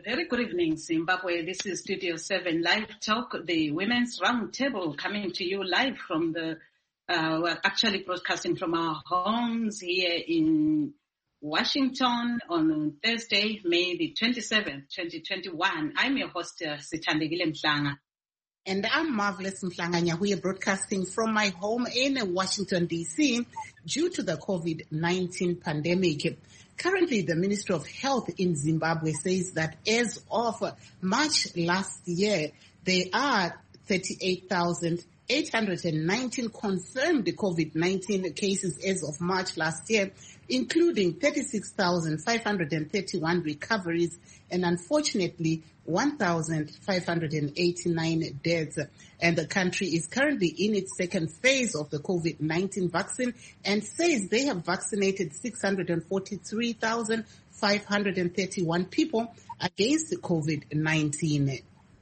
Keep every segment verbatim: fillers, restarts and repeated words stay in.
Very good evening, Zimbabwe. This is Studio seven Live Talk, the Women's Roundtable, coming to you live from the, uh, we're actually broadcasting from our homes here in Washington on Thursday, May the twenty-seventh, twenty twenty-one. I'm your host, uh, Sithandegile Mhlanga. And I'm Marvelous Mhlanga. We are broadcasting from my home in Washington, D C due to the COVID nineteen pandemic. Currently, the Ministry of Health in Zimbabwe says that as of March last year, there are thirty-eight thousand eight hundred nineteen confirmed COVID nineteen cases as of March last year, including thirty-six thousand five hundred thirty-one recoveries and unfortunately one thousand five hundred eighty-nine deaths. And the country is currently in its second phase of the COVID nineteen vaccine and says they have vaccinated six hundred forty-three thousand five hundred thirty-one people against COVID nineteen.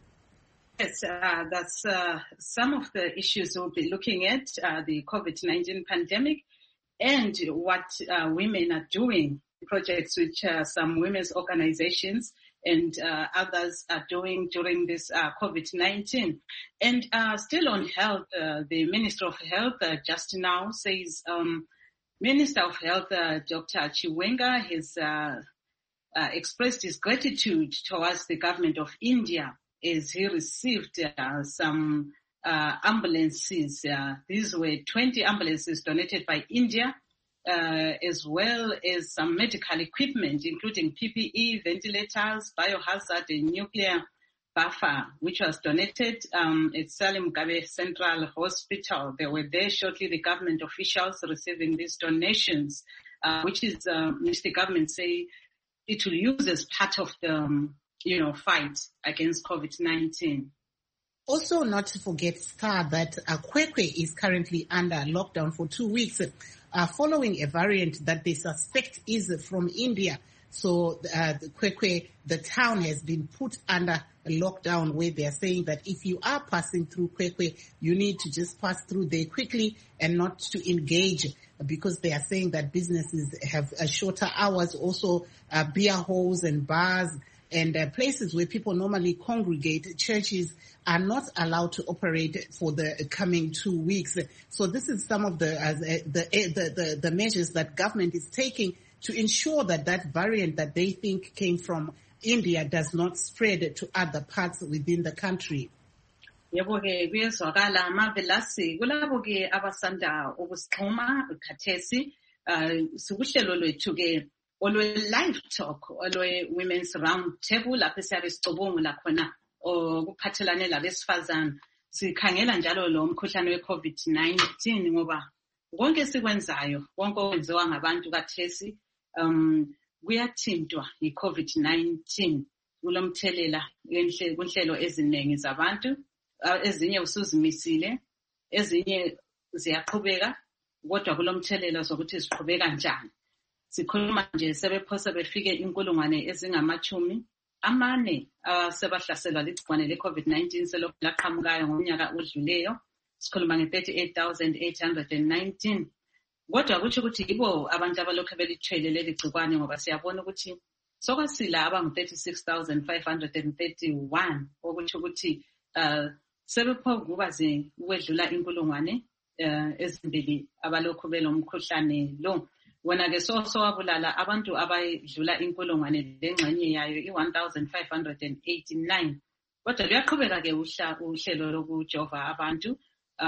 Yes, uh, that's uh, some of the issues we'll be looking at, uh, the COVID nineteen pandemic and what uh, women are doing, projects which uh, some women's organizations and uh, others are doing during this uh, COVID nineteen. And uh, still on health, uh, the Minister of Health uh, just now says, um, Minister of Health, uh, Doctor Chiwenga, has uh, uh, expressed his gratitude towards the government of India as he received uh, some uh, ambulances. Uh, these were twenty ambulances donated by India, uh, as well as some medical equipment, including P P E, ventilators, biohazard, and nuclear buffer, which was donated um, at Salim Mugabe Central Hospital. They were there shortly, the government officials receiving these donations, uh, which is, uh, which the government say it will use as part of the um, you know, fight against COVID nineteen. Also, not to forget, Star, that uh, Kwekwe is currently under lockdown for two weeks uh, following a variant that they suspect is from India. So uh, the Kwekwe, the town has been put under a lockdown where they are saying that if you are passing through Kwekwe, you need to just pass through there quickly and not to engage, because they are saying that businesses have uh, shorter hours, also uh, beer halls and bars and uh, places where people normally congregate, churches, are not allowed to operate for the coming two weeks. So this is some of the, uh, the, the, the, the measures that government is taking to ensure that that variant that they think came from India does not spread to other parts within the country. Yebo ke kuyezwakala Marvelous kulabo ke abasanda ukusixhuma khathesi sikuhlelo lwethu ke olwe live talk olwe women's round table lapho siyabe sicubungula khona okuphathelane labesifazana sikhangela njalo lo mkhuhlane we-COVID nineteen ngoba konke sikwenzayo konke okwenziwa ngabantu kathesi um kuyathintwa yi-COVID nineteen kulomthelela kunhlelo eziningi zabantu, ezinye usuzimisile, ezinye ziyaqhubeka kodwa kulomthelela sokuthi siqhubeka njani. Sikhuluma nje sebephose befike inkulungwane ezingamachumi amane asebahlaselwa ligciwane le-COVID nineteen selokhu laqhamukayo ngomnyaka odluleyo. Sikhuluma nge-thirty-eight thousand eight hundred nineteen. Kodwa kutsho ukuthi yibo abantu abalokhu belithwele leli gciwane ngoba siyabona ukuthi sokwasila abangu-thirty-six thousand five hundred thirty-one, okutsho ukuthi uh, sebepho kuba ukwedlula inkulungwane uh, ezimbili abalokhu belomkhuhlane lo. Wona ke so so wabulala abantu abayidlula inkulungwane lengxenye yayo i-one thousand five hundred eighty-nine. Kodwa luyaqhubeka ke uhlelo lokujova abantu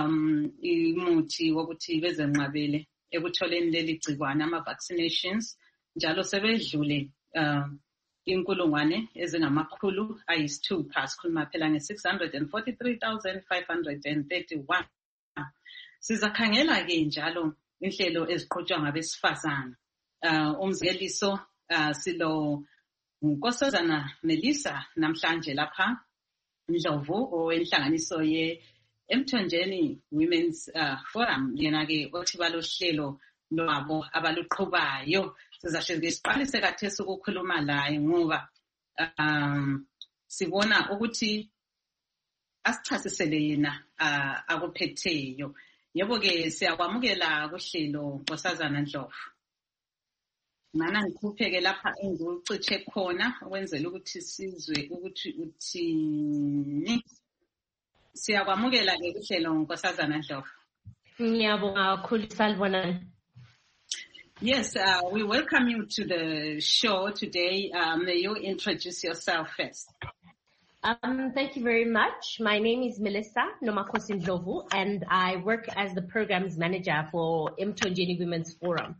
um imuthi wokuthi bezenqabele ekutholeni leli gcikwane ama-vaccinations, njalo sebedlule um inkulungwane ezingamakhulu ayisithupha. Sikhuluma phela nge-six hundred forty-three thousand five hundred thirty-one. Sizakhangela ke njalo inhlelo eziqhutshwa ngabesifazana. Uh, umzekeliso uh, silo unkosazana Melissa namhlanje lapha Ndlovu owenhlanganiso ye Emthonjeni Women's uh, Forum, yena ke othi balohlelo lwabo abaluqhubayo. Sizahle siqalise kathesi ukukhuluma laye ngoba um sibona ukuthi asichasisele yena uh, akuphetheyo. Yebo ke siyakwamukela kuhlelo Nkosazana Ndlovu. Mana ngikuphe-ke lapha engikuciche khona ukwenzela ukuthi sizwe ukuthi uthini. Siyakwamukela-ke kuhlelo Nkosazana Ndlovu. Ngiyabonga kakhulu salibonani. Yes, uh, we welcome you to the show today. Um, may you introduce yourself first? Um, thank you very much. My name is Melissa Nomakhosi Ndlovu, and I work as the programs manager for Emthonjeni Women's Forum.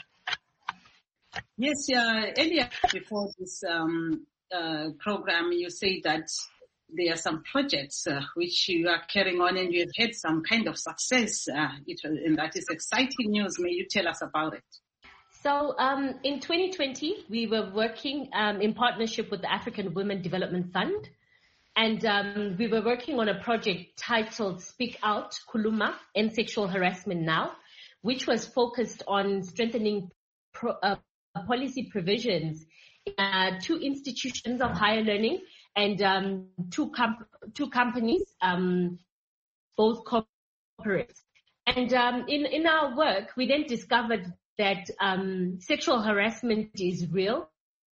Yes, uh, earlier before this um, uh, program, you said that there are some projects uh, which you are carrying on, and you have had some kind of success, uh, it, and that is exciting news. May you tell us about it? So um, in twenty twenty, we were working um, in partnership with the African Women Development Fund, and um, we were working on a project titled Speak Out, Kuluma, End Sexual Harassment Now, which was focused on strengthening pro, uh, policy provisions in uh, two institutions of higher learning and um, two, comp- two companies, um, both corporates. And um, in, in our work, we then discovered that um, sexual harassment is real,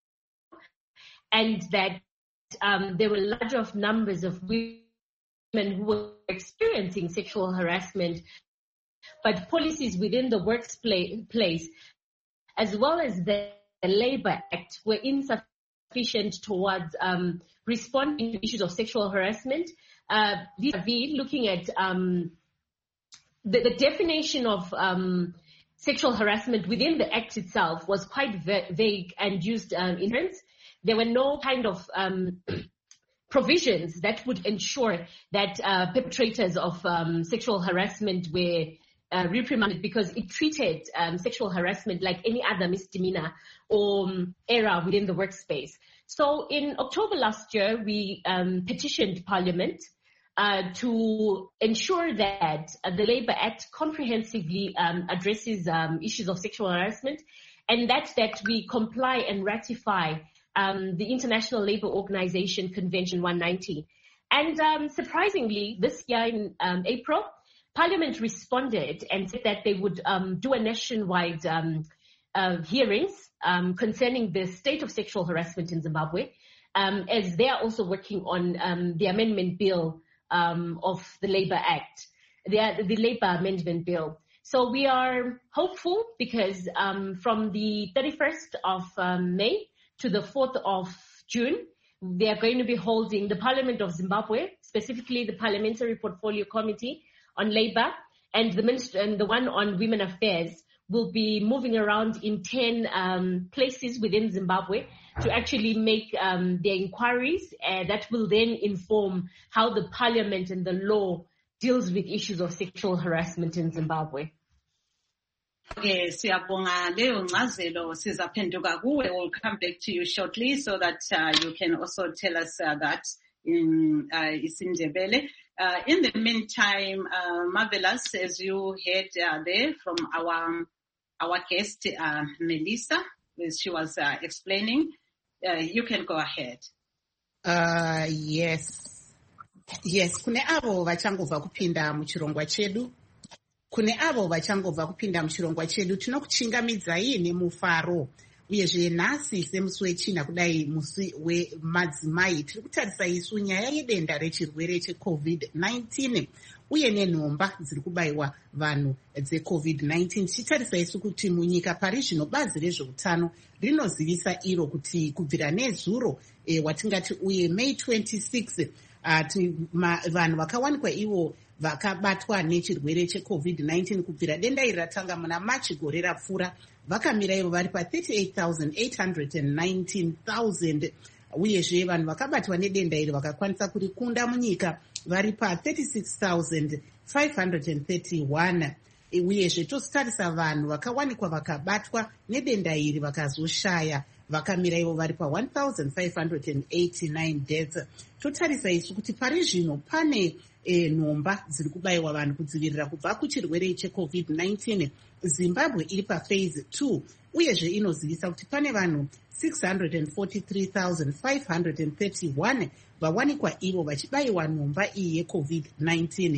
and that um, there were large numbers of women who were experiencing sexual harassment, but policies within the workplace, as well as the Labour Act, were insufficient towards um, responding to issues of sexual harassment. Uh, vis-a-vis looking at um, the, the definition of um, sexual harassment within the Act itself was quite va- vague and used um, in terms. There were no kind of um, provisions that would ensure that uh, perpetrators of um, sexual harassment were uh, reprimanded, because it treated um, sexual harassment like any other misdemeanor or um, error within the workspace. So in October last year, we um, petitioned Parliament Uh, to ensure that uh, the Labour Act comprehensively um, addresses um, issues of sexual harassment, and that that we comply and ratify um, the International Labour Organization Convention one ninety. And um, surprisingly, this year in um, April, Parliament responded and said that they would um, do a nationwide um, uh, hearings um, concerning the state of sexual harassment in Zimbabwe, um, as they are also working on um, the amendment bill Um, of the Labour Act, the, the Labour Amendment Bill. So we are hopeful because um, from the thirty-first of um, May to the fourth of June, they are going to be holding the Parliament of Zimbabwe, specifically the Parliamentary Portfolio Committee on Labour, and the, minister, and the one on Women Affairs will be moving around in ten um, places within Zimbabwe to actually make um, their inquiries, and that will then inform how the parliament and the law deals with issues of sexual harassment in Zimbabwe. Okay, siyabonga leyo ncazelo, sizaphenduka kuwe. We'll come back to you shortly so that uh, you can also tell us uh, that in uh, isiNdebele. Uh, in the meantime, uh, marvelous, as you heard uh, there from our our guest uh, Melissa, as she was uh, explaining. Uh, you can go ahead. Uh, yes. Yes, kune avo vachangobva kupinda muchirongwa chedu. Kune avo vachangobva kupinda muchirongwa chedu. Tinokuchingamidzai nemufaro. Uyezve nhasi semusi wechina kudai musi wemadzimai tiri kutarisa isu nyaya yedenda rechirwere checovid nineteen uye nenhomba dziri kubayiwa vanhu dzecovid nineteen. Tichitarisa isu kuti munyika pari zvino bazi rezveutano rinozivisa iro kuti kubvira nezuro e, watingati uye May twenty-sixth uh, vanhu vakawanikwa ivo vakabatwa nechirwere checovid nineteen kubvira denda iri ratanga muna Machi gore rapfuura vakamira ivo vari pa thirty-eight thousand eight hundred nineteen thousand. Uyezve vanhu vakabatwa nedenda iri vakakwanisa kurikunda munyika vari pa thirty-six thousand five hundred thirty-one. Uyezve tositarisa vanhu vakawanikwa vakabatwa nedenda iri vakazoshaya vakamira ivo vari pa one thousand five hundred eighty-nine deaths. Totarisa isu kuti pari zvino pane e, nhomba dziri kubayiwa vanhu kudzivirira kubva kuchirwere checovid nineteen. Zimbabwe iri pa phase two uyezve inozivisa kuti pane vanhu six hundred forty-three thousand five hundred thirty-one vawanikwa ivo vachibayiwa nhomba iyi yecovid nineteen.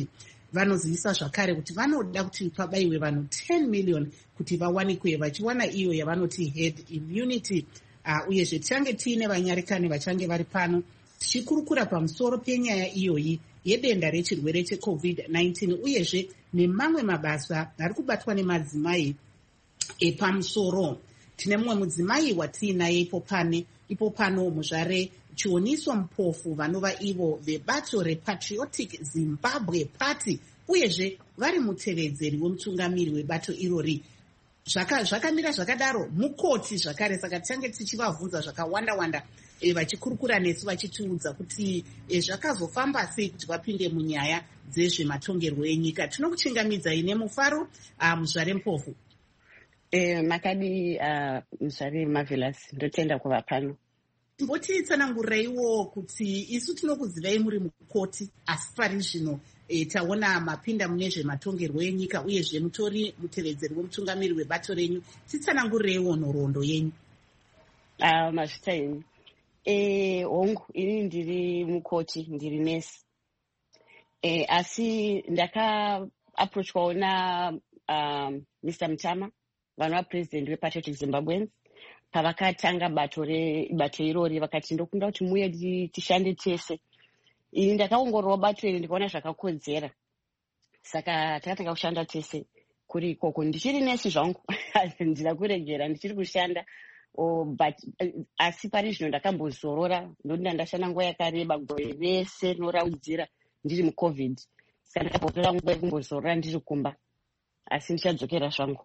vanozivisa zvakare kuti vanoda kuti pabayiwe vanhu ten million kuti vawanikwe vachiwana iyo yavanoti head immunity. Uh, uyezve tichange tiine vanyarekani vachange vari pano tichikurukura pamusoro penyaya iyoyi yedenda rechirwere checovid nineteen uyezve nemamwe mabasa ari kubatwa nemadzimai epamusoro. Tine mumwe mudzimai watiinaye ipo pane ipo pano muzvare chioniso mupofu vanova ivo vebato repatriotic Zimbabwe Party uyezve vari mutevedzeri wemutungamiri webato irori. Zvakamira zvakadaro mukoti zvakare, saka tichange tichivabvunza zvakawanda wanda e, vachikurukura nesu vachitiudza kuti e, zvakazofamba sei kuti vapinde munyaya dzezvematongerwo enyika. Tinokuchingamidzai nemufaro muzvare mupofu. Eh, makadi uh, mzvare Marvelous, ndotenda kuva pano. Mbotitsanangurireiwo kuti isu tinokuzivai muri mukoti asi pari zvino e, taona mapinda mune zvematongerwo enyika uyezve mutori mutevedzeri wemutungamiri webato renyu. Titsanangurireiwo nhoroondo yenyu. Uh, mazvita henyu e, hongu ini ndiri mukoti, ndiri nesi e, asi ndaka approachwawo na um, Mister Mutama vanova president wepatriotic Zimbabweans pavakatanga bato rebato irori vakati ndokunda kuti muye tishande tese. Ini ndakaongororawo bato iri ndikaona zvakakodzera, saka takatanga kushanda tese kuri ikoko. Ndichiri nesi zvangu ndina kuregera ndichiri kushanda oh, but uh, asi pari zvino ndakambozorora ndoti ndashanda nguva yakareba gore rese noraudzira ndiri mucovid, saka ndakapotora nguva yekumbozorora ndiri kumba, asi ndichadzokera zvangu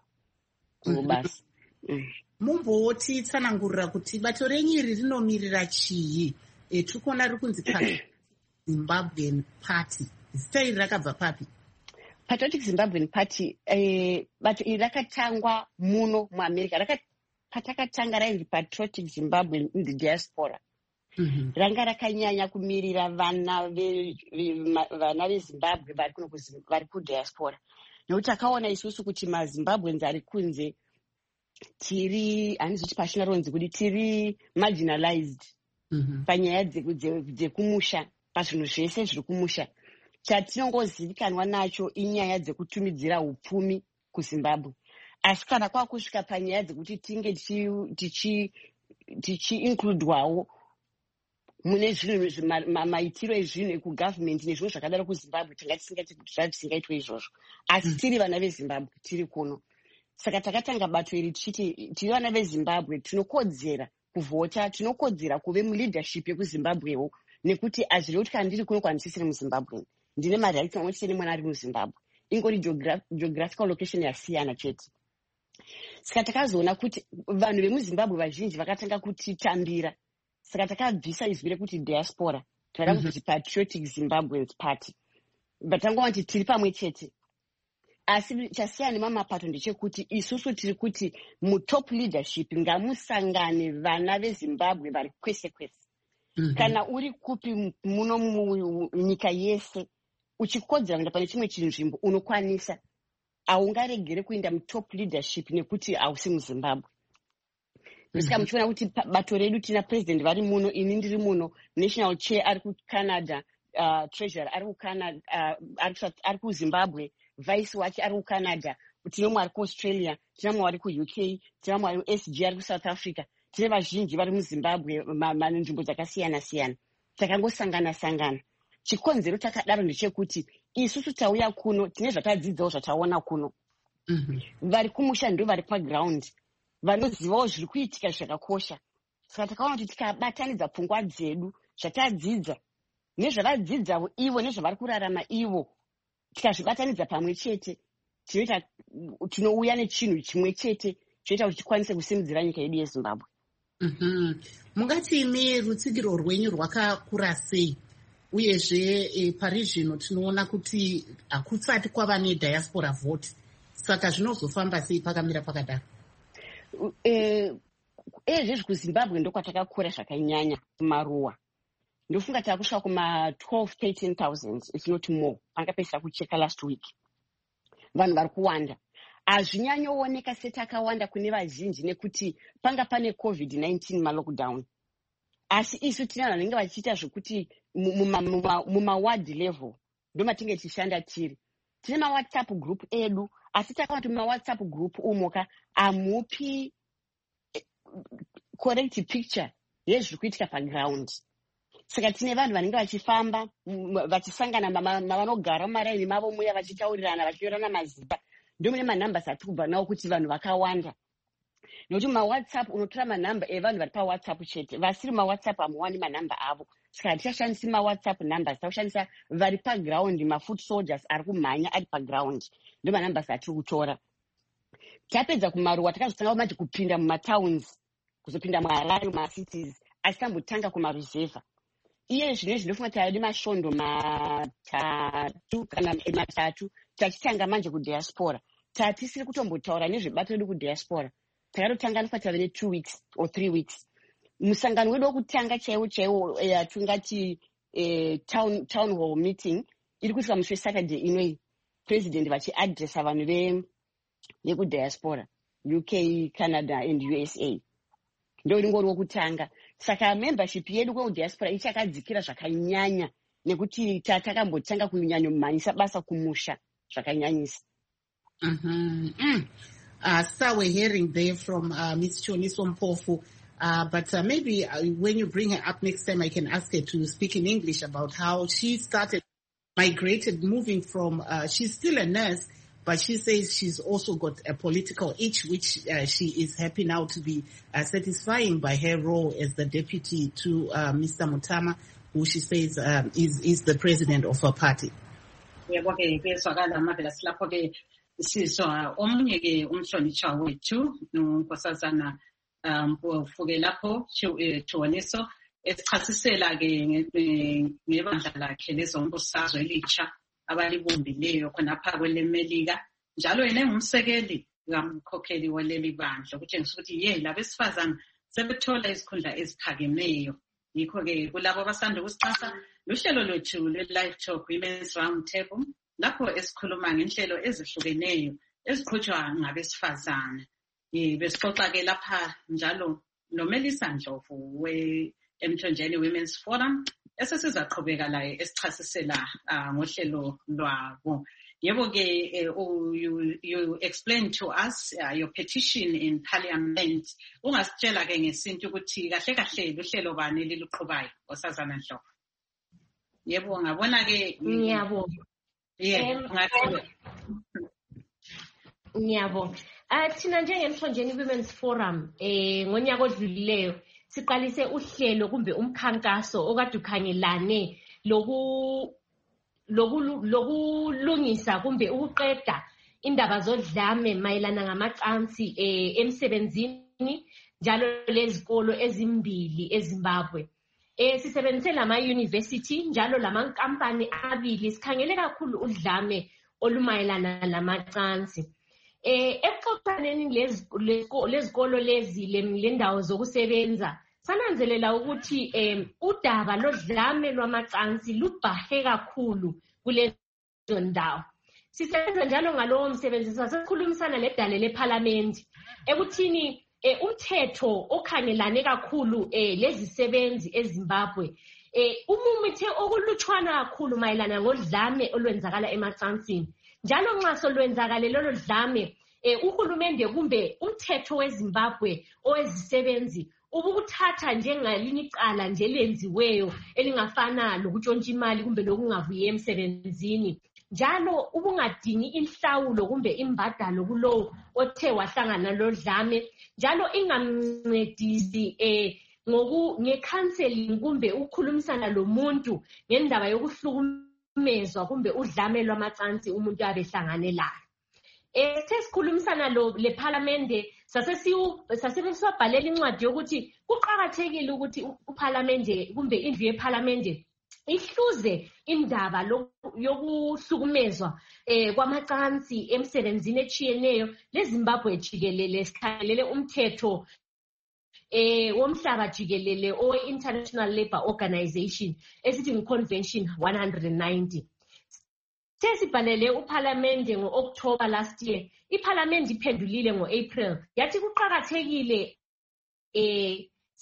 basi. Mm. Mumbotitsanangurira kuti bato renyu iri rinomirira chii? E, tikuona riri kunzi Zimbabwean Party. Zita iri rakabva papi? Patriotic Zimbabwean Party eh, bato iri rakatangwa muno muAmerica. Raka, patakatanga rainzi Patriotic Zimbabwean in the Diaspora. Mm-hmm. Ranga rakanyanya kumirira vana ve, vana veZimbabwe vari kuno vari kudiaspora. Nekuti akaona isusu kuti maZimbabweans ari kunze tiri handizochi pashina ronzi kuti tiri marginalized mm-hmm. panyaya dzekumusha, pazvinhu zvese zviri kumusha. Chatinongozivikanwa nacho inyaya dzekutumidzira upfumi kuZimbabwe, asi kana kwakusvika panyaya dzekuti tinge tichi-includwawo mune zvinhu maitiro ezvinhu ekugovernment nezvinhu zvakadaro kuZimbabwe, tanga tisingati kuti zvavisingaitwe izvozvo, asi tiri vana veZimbabwe tiri kuno. Saka takatanga bato iri tichiti tiri vana veZimbabwe tinokodzera kuvhota, tinokodzera kuve muleadership yekuZimbabwewo, nekuti azviri kuti kana ndiri kuno kwanisisiri muZimbabwe ndine marights mamwe chete nemwana ari muZimbabwe, ingori geographical location yasiyana chete. Saka takazoona kuti vanhu vemuZimbabwe vazhinji vakatanga kutitambira, saka takabvisa izwi rekuti diaspora tinoda kuti Patriotic Zimbabweans Party, but tangova kuti tiri pamwe chete. Asi chasiyana nemamapato ndechekuti isusu tiri kuti mutop leadership ngamusangane vana veZimbabwe vari kwese kwese. Mm-hmm. Kana uri kupi muno munyika yese uchikodzera kuenda pane chimwe chinzvimbo unokwanisa, haungaregere kuenda mutop leadership nekuti hausi muZimbabwe. Saka muchiona kuti bato redu tina president vari muno, ini ndiri muno, national chair ari kuCanada, uh, treasurer ari kuCanada, uh, ari kuZimbabwe, vice wacho ari kuCanada, tine mumwe ari kuAustralia, tine mumwe ari kuU K, tine mumwe ari kuS G ari kuSouth Africa, tine vazhinji vari muZimbabwe manzvimbo dzakasiyana siyana. Takangosangana sangana. Chikonzero takadaro ndechekuti isusu tauya kuno tine zvatadzidzawo zvataona kuno. Mm-hmm. Vari kumusha ndo vari paground, vanozivawo zviri kuitika zvakakosha. Saka takaona kuti tikabatanidza pfungwa dzedu zvatadzidza nezvavadzidzawo ivo nezvavari kurarama ivo, tikazvibatanidza pamwe chete tinoita tinouya nechinhu chimwe chete choita kuti tikwanise kusimudzira nyika yedu yeZimbabwe. Mm-hmm. Mungati imi rutsigiro rwenyu rwakakura sei? Uyezve e, pari zvino tinoona kuti hakusati kwava nediaspora vote, saka zvinozofamba sei pakamira pakadaro? Eh, ezvezvi kuZimbabwe ndokwatakakura zvakanyanya kumaruwa. Ndofunga takusvika kuma twelve thirteen thousand if not more. Pangapesera kucheka last week. Vanhu vari kuwanda. Hazvinyanyooneka setakawanda kune vazhinji nekuti panga pane covid nineteen malockdown. Asi isu tina vanenge vachiita zvokuti muma ward level ndo matinge tichishanda tiri. tine ma-WhatsApp group edu asi takaona kuti ma-WhatsApp group umoka amupi correct picture yezviri kuitika paground. Saka tine vanhu vanenge vachifamba vachisangana mavanogara mumaraini mavo muya vachitaurirana vachinyorana mazita. Ndio mune manambers atiri kubva nawo kuti vanhu vakawanda. Nokuti ma-WhatsApp unotora manhamba evanhu vari pa-WhatsApp chete. Vasiri ma-WhatsApp hamuwani manhamba avo. Saka hatichishandisi ma-WhatsApp numbers, takushandisa vari paground, ma-foot soldiers ari kumhanya ari paground. Ndio manambers atiri kutora. Tapedza kumaruwa takazotanga manje kupinda mumatowns, kuzopinda muHarare, mumacities, asi tambotanga kumaruzevha. Iye zvino zvinofunga kuti adi masvondo matatu kana matatu tachitanga manje kudiaspora. Tatisiri kutombotaura nezvebato redu kudiaspora. Takatotanga nofata vene two weeks or three weeks. Musangano wedu wokutanga chaiwo chaiwo yatingati town town hall meeting iri kusvika musi weSaturday inoi president vachiadresa vanhu ve vekudiaspora U K, Canada and U S A. Ndio ingori wokutanga. Saka membership yedu kwediaspora ichakadzikira zvakanyanya nekuti takambotanga kunyanya mumanyisa basa kumusha zvakanyanyisa. Mhm. Mm. Uh, so we're hearing there from uh, Miss Choniso Mpofu. Uh, but uh, maybe uh, when you bring her up next time, I can ask her to speak in English about how she started, migrated, moving from, uh, she's still a nurse, but she says she's also got a political itch, which uh, she is happy now to be uh, satisfying by her role as the deputy to uh, Mister Mutama, who she says um, is, is the president of her party. Sizwa omunye ke umhlonishwa wethu unkosazana mpofuke lapho Choniso esichasisela ke ngebandla lakhe lezombusazwe elitsha abalibumbileyo khonapha kwelemelika njalo yena engumsekeli kamkhokheli waleli bandla ukutshengisa ukuthi ye labesifazana sebethola isikhundla eziphakemeyo. Yikho ke kulabo abasanda ukusixhasa luhlelo lwethu le-Live Talk Women's Round Table lapho esikhuluma ngenhlelo ezihlukeneyo eziqhutshwa ngabesifazana. Besixoxa ke lapha njalo noMelisa Ndlovu we-Emthonjeni Women's Forum esesizaqhubeka laye esichasisela ngohlelo lwabo. Yebo ke you you explained to us uh, your petition in Parliament. Ungasitshela ke ngesinto ukuthi kahle kahle luhlelo bani liluqhubayo osazana Ndlovu. Yebo ngabona ke ngiyabonga. Yeah, ngiyabonga. Ah thina njengeMthonjeni Women's Forum eh ngonyaka odlulileyo siqalise uhlelo kumbe umkhankaso okade ukhangelane loku lokulungisa kumbe ukuqeda indaba zodlame mayelana ngamacansi eh emsebenzini njalo lezikolo ezimbili eZimbabwe. Eh sisebenzise lama university njalo lama company abili sikhangele kakhulu udlame olumayelana lamacansi. Eh exoxaneni lezikolo lezi lendawo zokusebenza sananzelela ukuthi eh udaba lodlame lwamacansi lubhahe kakhulu kulezo ndawo. Sisebenza njalo ngalowo msebenzi sasikhulumisana ledale leParliament ekuthini Eh umthetho okhangelane kakhulu eh lezisebenzi eZimbabwe eh umumithe okulutshwana kakhulu mayelana ngodlame olwenzakala emacansini njalo nxa solwenzakale lolo dlame eh uhulumende kumbe umthetho weZimbabwe owezisebenzi ubukuthatha njengalinye icala nje lenziweyo elingafana lokutshontsha imali kumbe lokungavuye emsebenzini njalo ubungadingi inhlawulo kumbe imbadalo kulowo othe wahlangana lodlame njalo ingamncedisi eh ngoku ngecounseling kumbe ukukhulumisana lomuntu ngendaba yokuhlukumezwa kumbe udlame lwamacansi umuntu abehlangane layo. Eh sesikhulumisana lo leParliament sasesiu sasebesibhalela incwadi yokuthi kuqhakathekile ukuthi uParliament kumbe indlu yeParliament ihluze indaba yokuhlukumezwa eh kwamacansi emsebenzini echiyeneyo leZimbabwe jikelele sikhalele umthetho eh womhlaba jikelele o International Labour Organization esithi ngeConvention one ninety. Sesibhalele uParliament ngo-October last year. iParliament iphendulile ngo-April yathi kuqhakathekile eh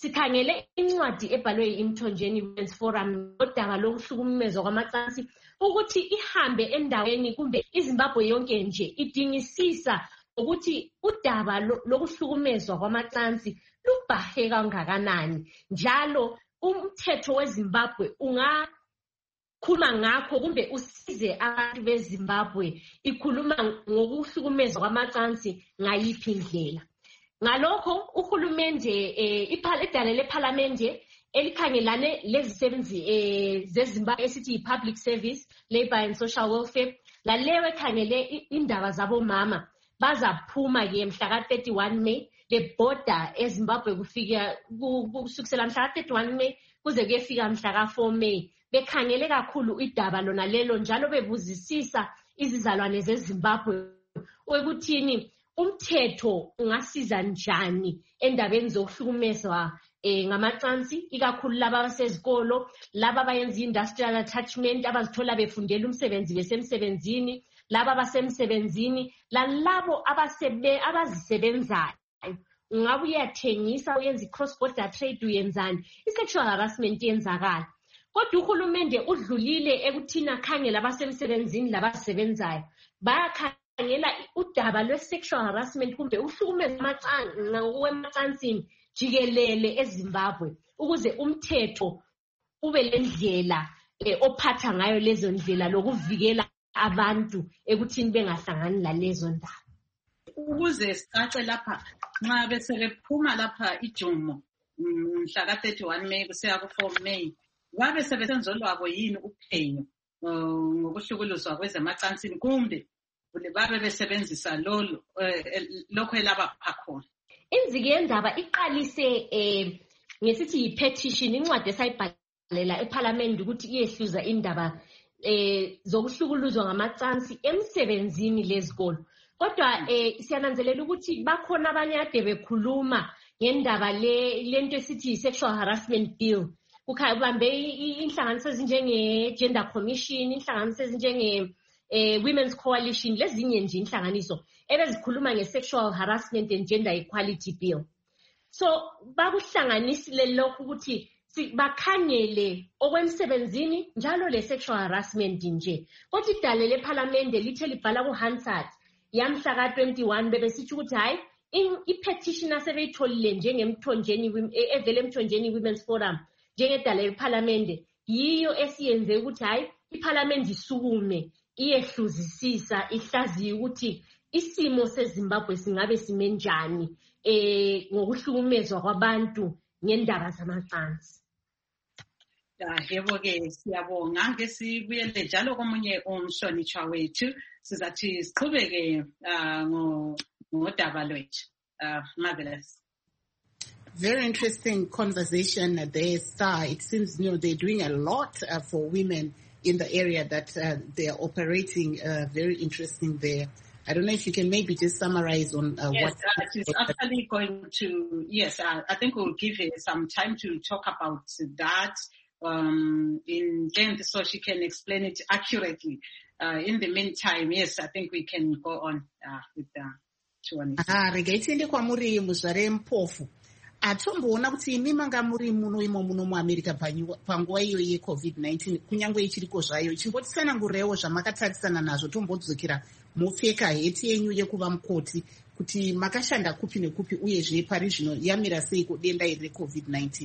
sikhangele incwadi ebhalwe iMthonjeni Women's Forum ngodaba lokuhlukumezwa kwamacansi ukuthi ihambe endaweni kumbe iZimbabwe yonke nje idingisisa ukuthi udaba lokuhlukumezwa kwamacansi lubahe kangakanani, njalo umthetho weZimbabwe ungakhuluma ngakho kumbe usize abantu beZimbabwe ikhuluma ngokuhlukumezwa kwamacansi ngayiphi indlela. Ngalokho uhulumende idale lePhalamende elikhangelane lezisebenzi zeZimbabwe esithi public service, labor and social welfare, lalewe ekhangele indaba zabomama bazaphuma ke mhla ka thirty-one May lebhoda eZimbabwe kufika kusukela mhla ka thirty-one May kuze kuyefika mhla ka four May bekhangele kakhulu idaba lona lelo, njalo bebuzisisa izizalwane zeZimbabwe ukuthini umthetho ungasiza njani endabeni zokuhlukumezwa eh ngamacansi, ikakhulu laba abasezikolo, laba abayenza industrial attachment abazithola befundela umsebenzi besemsebenzini, laba abasemsebenzini, lalabo abasebe abazisebenzayo. Ungabe uyathengisa uyenza cross border trade uyenzani, i-sexual harassment yenzakala. Kodwa uhulumende udlulile ekuthina khangela abasemsebenzini labasebenzayo, bayakhangela udaba lwe-sexual harassment kumbe uhlukumeza kwemacansini jikelele eZimbabwe ukuze umthetho ube lendlela ophatha ngayo lezo ndlela lokuvikela abantu ekuthini bengahlangani lalezo ndaba. Ukuze sicace lapha nxa bese bephuma lapha ijumo mhla ka thirty-one May kusiya ku four May wabe sebesenzolwabo yini uphenyo ngokuhlukuluzwa kwezemacansini kumbe babe besebenzisa lolo lokho elabapha khona? Inziki yendaba iqalise eh ngesithi yi-petition, incwadi esayibhalela ePhalamende ukuthi iyehluza indaba eh zokuhlukuluzwa ngamacansi emsebenzini lezikolo. Kodwa eh siyananzelela ukuthi bakhona abanye ade bekhuluma ngendaba le lento esithi sexual harassment bill. Kukhayibambe inhlanganiso ezinjenge Gender Commission, inhlanganiso ezinjenge eh Women's Coalition, lezinye nje inhlanganiso ebezikhuluma nge-sexual harassment and gender equality bill. So bakuhlanganisile lokho ukuthi bakhangele okwemsebenzini njalo le-sexual harassment nje. Kodwa idale lePhalamende lithe libhala ku-Hansard yamhla ka twenty-one bebesithi ukuthi hayi i-petition asebeyitholile njengemthonjeni evele emthonjeni Women's Forum njengedale lePhalamende yiyo esiyenze ukuthi hayi iPhalamende isukume iyehluzisisa ihlaziye ukuthi isimo seZimbabwe singabe simenjani eh ngokuhlukumezwa kwabantu ngendaba zamacansi. Yebo ke siyabonga ngeke sibuyele njalo komunye umhlonishwa wethu sizathi siqhubeke ngo ngodaba lwethu. Marvelous. Very interesting conversation there, Star. It seems, you know, they're doing a lot uh, for women in the area that uh, they are operating. Uh, very interesting there. I don't know if you can maybe just summarize on uh, yes, what... Uh, she's actually going to, yes, uh, I think we'll give her some time to talk about that um, in length so she can explain it accurately. Uh, in the meantime, yes, I think we can go on uh, with the Tuani. Ah, regaitende kwa muri muzvare mpofu. Atomboona kuti imi manga muri muno imo muno muAmerica panguva iyo yeCovid nineteen kunyangwe ichiriko zvayo chimbotisanangurewo zvamakatarisana nazvo tombodzokera mupfeka heti yenyu yekuva mukoti kuti makashanda kupi nekupi uyezve pari zvino yamira seiko denda iri reCovid nineteen.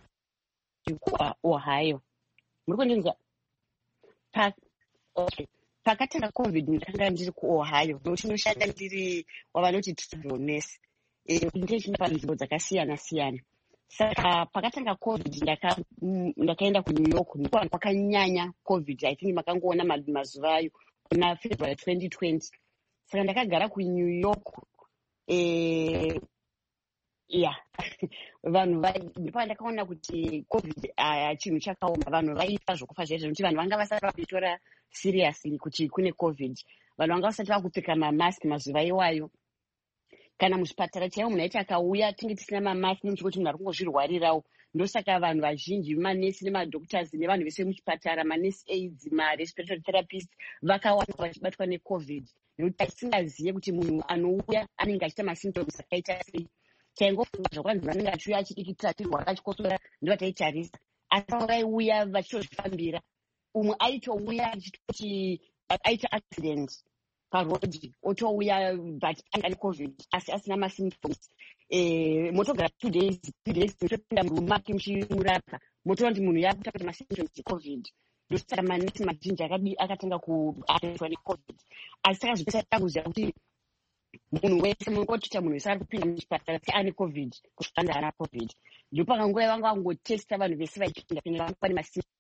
Ohio muri kundinzwa? Pa okay pakatanga COVID ndakanga ndiri kuOhio ndinoshanda ndiri wavanoti nurse. Ndinenge panzvimbo dzakasiyana siyana. Saka pakatanga COVID ndaka ndakaenda kuNew York ndiko kwakanyanya COVID. I think makangoona mazuva ayo kuna February twenty twenty. Saka ndakagara kuNew York eh yeah vanhu ndipo ndakaona kuti COVID chinhu chakaoma, vanhu vaifa zvokufa zvaizvo nokuti vanhu vanga vasati vakutora seriously kuti kune COVID. Vanhu vanga vasati vakupfeka mamask mazuva iwayo. Kana muzvipatara chaiwo munhu aiti akauya tinge tisina mamasi nokuti kuti munhu ari kungozvirwarirawo. Ndosaka vanhu vazhinji manesi nemadhoktors nevanhu vese muchipatara, manesi aids, marespiratory therapist vakawanda vachibatwa neCovid. Nokuti tisingazive kuti munhu anouya anenge achiita masymptoms akaita sei. taingofunga zvakuvanhu vanenge achiuya achidikitira tiri rwakachikosora ndo taitarisa asi vamwe vaiuya vachitozvifambira umwe aitouya achitoti aita accident parodi otouya but ane covid asi asina masymptoms eh motogara two days three days motopinda murumaki muchimurapa motoona kuti munhu yakuita kuti masymptoms ecovid ndosaka manesi mazhinji akatanga kuatendwa necovid asi saka zvipesa takuziva kuti munhu wese mungotita munhu wese ari kupinda muchipatara seane covid kusvika ndaana covid ndopakanguva vanga vangotesta vanhu vese vaipinda pinda vanga vane masymptoms.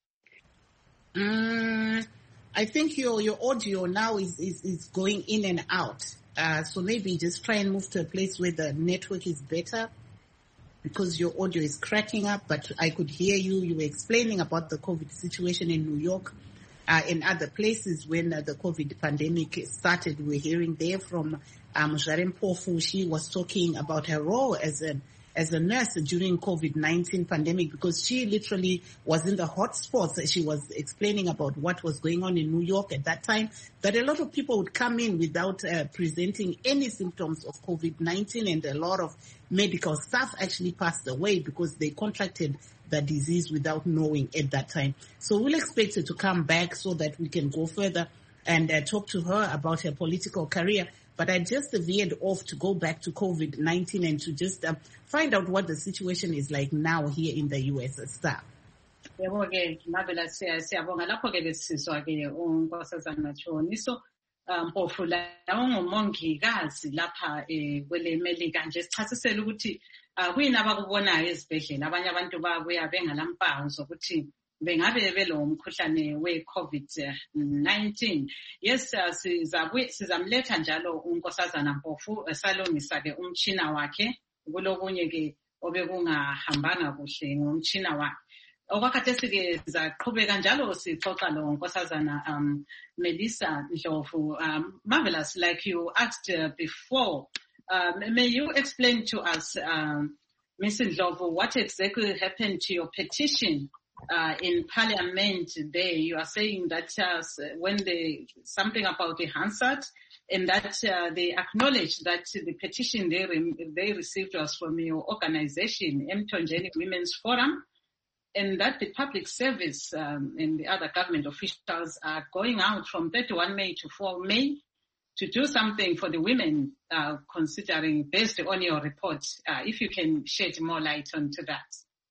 Mm, I think your your audio now is, is, is going in and out. Uh, so maybe just try and move to a place where the network is better because your audio is cracking up, but I could hear you. You were explaining about the COVID situation in New York uh, and other places when uh, the COVID pandemic started. We're hearing there from um, Jaren Pofu. She was talking about her role as a as a nurse during COVID nineteen pandemic because she literally was in the hot spots. She was explaining about what was going on in New York at that time, that a lot of people would come in without uh, presenting any symptoms of COVID nineteen, and a lot of medical staff actually passed away because they contracted the disease without knowing at that time. So we'll expect her to come back so that we can go further and uh, talk to her about her political career. But I just veered off to go back to COVID nineteen and to just uh, find out what the situation is like now here in the U S. Star. Yebo ke mabela siyabonga lapho ke besizwa ke unkosazana Choniso Mpofu la ungumongikazi lapha kwele Melika nje sichasisela ukuthi kuyini abakubonayo ezibhedlela abanye abantu babuya bengalampawu zokuthi bengabe belo umkhuhlane we-COVID nineteen. Yes, sizabuye sizamletha njalo unkosazana Mpofu salungisa ke umtshina wakhe kulokunye ke obekungahambanga kuhle ngomtshina wakhe. Okwakhathesi ke sizaqhubeka njalo sixoxa lo nkosazana um Melissa Ndlovu. Um, marvelous, like you asked uh, before. Um, may you explain to us, um, Miz Ndlovu, what exactly happened to your petition Uh, in Parliament there? You are saying that uh, when they something about the Hansard, and that uh, they acknowledge that the petition they re- they received was from your organization, Mtonjeni Women's Forum, and that the public service um, and the other government officials are going out from thirty-first of May to fourth of May to do something for the women, uh, considering based on your report. Uh, if you can shed more light onto that.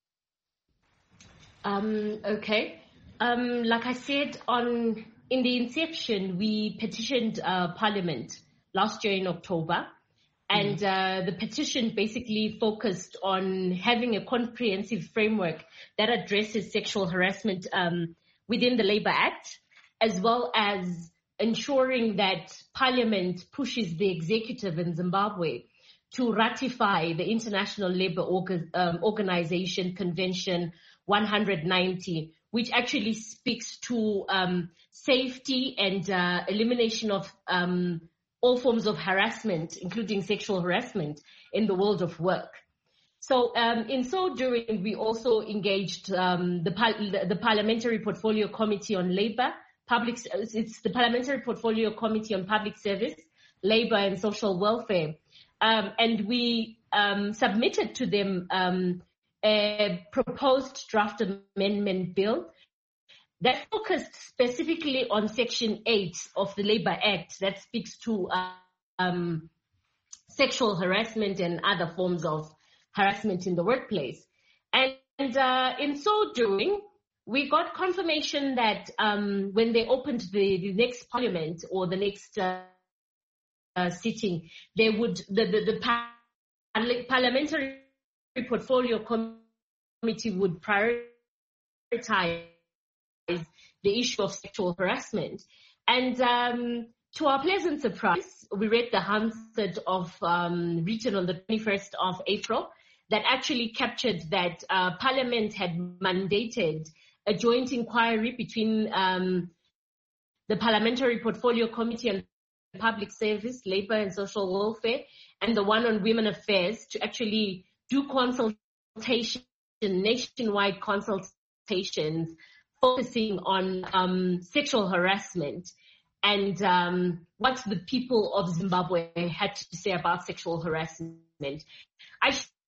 Um, okay. Um, like I said, on in the inception, we petitioned uh, Parliament last year in October, and uh, the petition basically focused on having a comprehensive framework that addresses sexual harassment um, within the Labour Act, as well as ensuring that Parliament pushes the executive in Zimbabwe to ratify the International Labour Orga- um, Organization Convention one hundred ninety, which actually speaks to um, safety and uh, elimination of um, all forms of harassment, including sexual harassment, in the world of work. So um, in so doing, we also engaged um, the, par- the Parliamentary Portfolio Committee on Labour, Public, it's the Parliamentary Portfolio Committee on Public Service, Labour and Social Welfare. Um, and we um, submitted to them um, a proposed draft amendment bill that focused specifically on Section eight of the Labour Act that speaks to uh, um, sexual harassment and other forms of harassment in the workplace. And, and uh, in so doing, we got confirmation that um, when they opened the, the next parliament or the next uh, uh, sitting, they would the, the, the par- parliamentary portfolio committee would prioritize the issue of sexual harassment. And um, to our pleasant surprise, we read the Hansard of um, written on the twenty-first of April that actually captured that uh, Parliament had mandated a joint inquiry between um, the Parliamentary Portfolio Committee on Public Service, Labour and Social Welfare, and the one on Women Affairs to actually do consultation, nationwide consultations, focusing on um, sexual harassment and um, what the people of Zimbabwe had to say about sexual harassment. I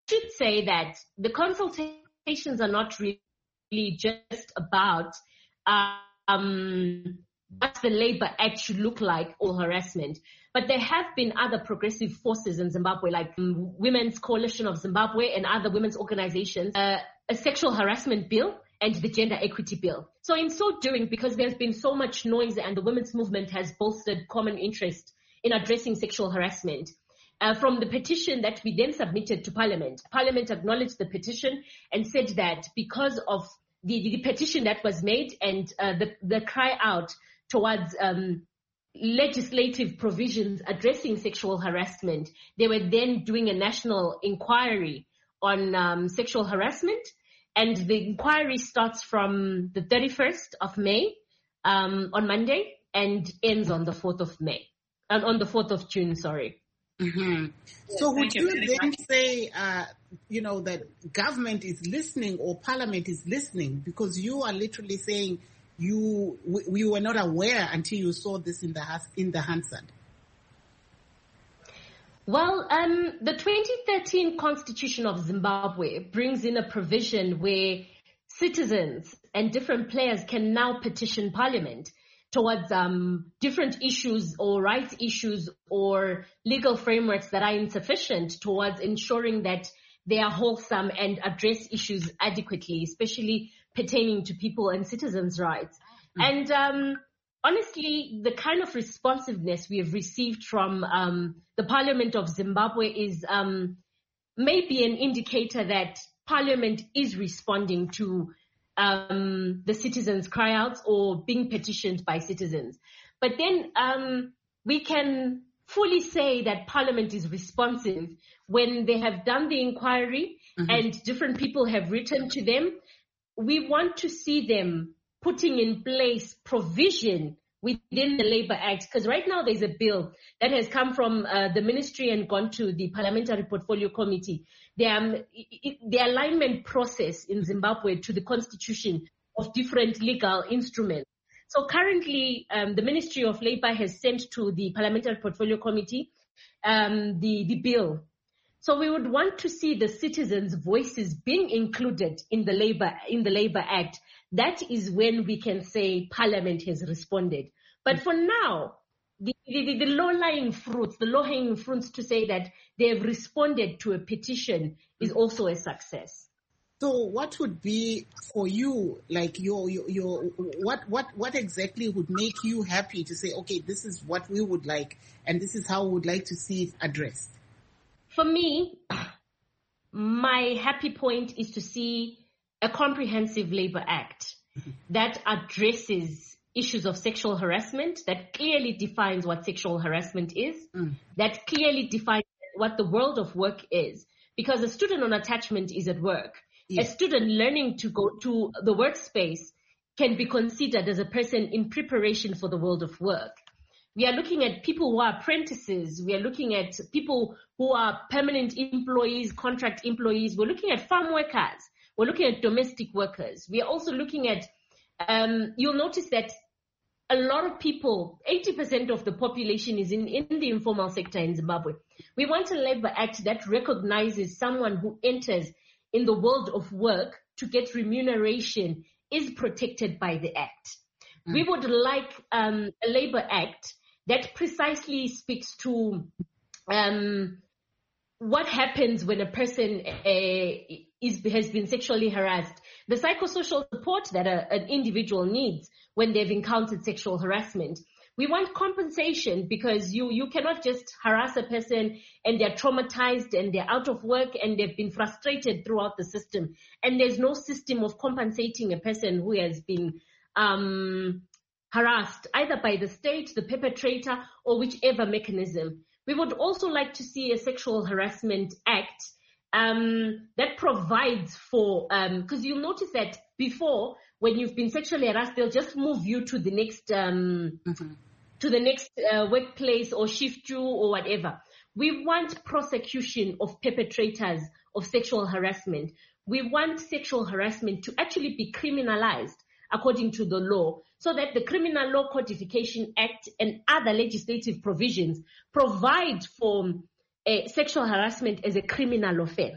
should say that the consultations are not really just about um, what the Labour Act should look like or harassment. But there have been other progressive forces in Zimbabwe, like um, Women's Coalition of Zimbabwe and other women's organizations, uh, a sexual harassment bill and the gender equity bill. So in so doing, because there's been so much noise and the women's movement has bolstered common interest in addressing sexual harassment, uh, from the petition that we then submitted to Parliament, Parliament acknowledged the petition and said that because of the, the petition that was made and uh, the, the cry out towards um, legislative provisions addressing sexual harassment, they were then doing a national inquiry on um, sexual harassment. And the inquiry starts from the thirty-first of May um, on Monday and ends on the fourth of May, and on the fourth of June, sorry. Mm-hmm. Yes, so would you you then say, uh, you know, that government is listening or Parliament is listening? Because you are literally saying you we, you were not aware until you saw this in the in the Hansard. Well, um, the twenty thirteen Constitution of Zimbabwe brings in a provision where citizens and different players can now petition Parliament towards um, different issues or rights issues or legal frameworks that are insufficient towards ensuring that they are wholesome and address issues adequately, especially pertaining to people and citizens' rights. Mm. And um, honestly, the kind of responsiveness we have received from um, the Parliament of Zimbabwe is um, maybe an indicator that Parliament is responding to um, the citizens' cry-outs or being petitioned by citizens. But then um, we can fully say that Parliament is responsive when they have done the inquiry mm-hmm. and different people have written to them. We want to see them putting in place provision within the Labour Act, because right now there's a bill that has come from uh, the ministry and gone to the Parliamentary Portfolio Committee. The, um, it, the alignment process in Zimbabwe to the constitution of different legal instruments. So currently, um, the Ministry of Labour has sent to the Parliamentary Portfolio Committee um, the, the bill. So we would want to see the citizens' voices being included in the Labour in the Labour Act. That is when we can say Parliament has responded. But for now, the, the, the low-lying fruits, the low-hanging fruits to say that they have responded to a petition is also a success. So what would be for you, like your, your, your what, what, what exactly would make you happy to say, okay, this is what we would like and this is how we would like to see it addressed? For me, my happy point is to see a comprehensive Labour Act that addresses issues of sexual harassment, that clearly defines what sexual harassment is, mm. that clearly defines what the world of work is. Because a student on attachment is at work. Yes. A student learning to go to the workspace can be considered as a person in preparation for the world of work. We are looking at people who are apprentices. We are looking at people who are permanent employees, contract employees. We're looking at farm workers. We're looking at domestic workers. We are also looking at, um, you'll notice that a lot of people, eighty percent of the population is in, in the informal sector in Zimbabwe. We want a Labour Act that recognizes someone who enters in the world of work to get remuneration is protected by the Act. Mm. We would like um, a Labour Act that precisely speaks to um, what happens when a person uh, is, has been sexually harassed, the psychosocial support that a, an individual needs when they've encountered sexual harassment. We want compensation because you, you cannot just harass a person and they're traumatized and they're out of work and they've been frustrated throughout the system. And there's no system of compensating a person who has been um, harassed either by the state, the perpetrator, or whichever mechanism. We would also like to see a sexual harassment act um, that provides for, because um, you'll notice that before, when you've been sexually harassed, they'll just move you to the next um, mm-hmm. to the next uh, workplace or shift you or whatever. We want prosecution of perpetrators of sexual harassment. We want sexual harassment to actually be criminalized according to the law, so that the Criminal Law Codification Act and other legislative provisions provide for uh, sexual harassment as a criminal offense.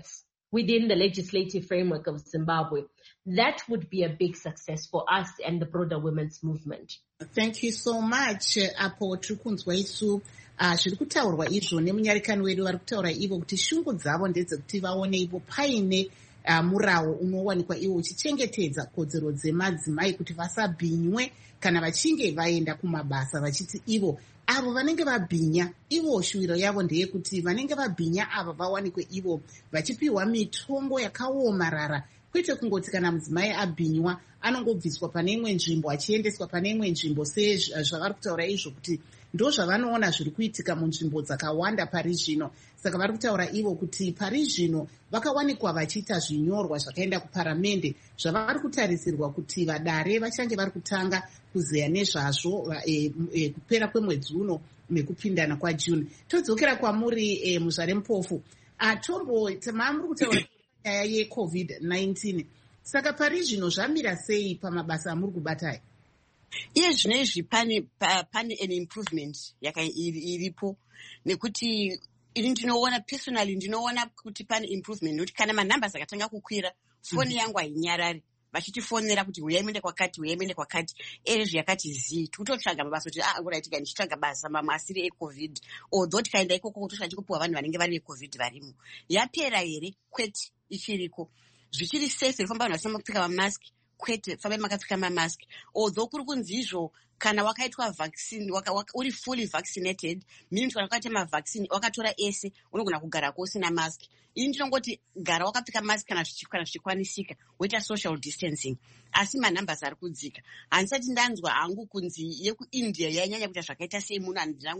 within the legislative framework of Zimbabwe, that would be a big success for us and the broader women's movement. Thank you so much. Apo tirikunzwa isu zviri kutaurwa izvo nemunyarikani wedu vari kutaura ivo kuti shungu dzavo ndedzekuti vaone ivo paine murawo unowanikwa ivo uchichengetedza kodzero dzemadzimai kuti vasabhinywe kana vachinge vaenda kumabasa, vachiti ivo avo vanenge vabhinya, ivo shuwiro yavo ndeyekuti vanenge vabhinya ava vawanikwe ivo vachipiwa mitombo yakaomarara, kwete kungoti kana mudzimai abhinywa anongobviswa pane imwe nzvimbo achiendeswa pane imwe nzvimbo sezvavari kutaura izvo kuti ndo zvavanoona zviri kuitika munzvimbo dzakawanda pari zvino. Saka vari kutaura ivo kuti pari zvino vakawanikwa vachiita zvinyorwa zvakaenda kuparamende zvavari kutarisirwa kuti vadare vachange vari kutanga kuzeya nezvazvo e, e, kupera kwemwedzi uno nekupindana kwaJune. Todzokera kwamuri e, muzvare mupofu atombo tamamuri kutaura nyaya yecovid nineteen, saka pari zvino zvamira sei pamabasa amuri kubatai? Iye zvinezvi pane pa, pane an improvement yaka iripo nekuti ini ndinoona personally ndinoona kuti pane improvement nekuti kana manumbers akatanga kukwira foni yangu hainyarari vachitifonera kuti uyai muende kwakati uyai muende kwakati erezvi yakati zii tikutotsvaga mabasa kuti ah alright kai ndichitsvaga basa mama asiri ecovid although tikaenda ikoko kutosvika chikupuwa vanhu vanenge vari vecovid varimo. Yapera here? Kwete, ichiriko. Zvichiri safe rifamba vanhu vasina kupfeka mamaski? Kwete, fambai makapfeka mamaski. Although kuri kunzi izvo kana wakaitwa vaccine waka, waka, uri fully vaccinated means kana wakaita mavaccine wakatora ese unogona kugara kusina mask. Ini ndinongoti gara wakapfeka mask kana kana zvichikwanisika woita social distancing. Asi manumbers ari kudzika. Handisati ndanzwa hangu kunzi yekuIndia yainyanya kuita zvakaita sei munhu handina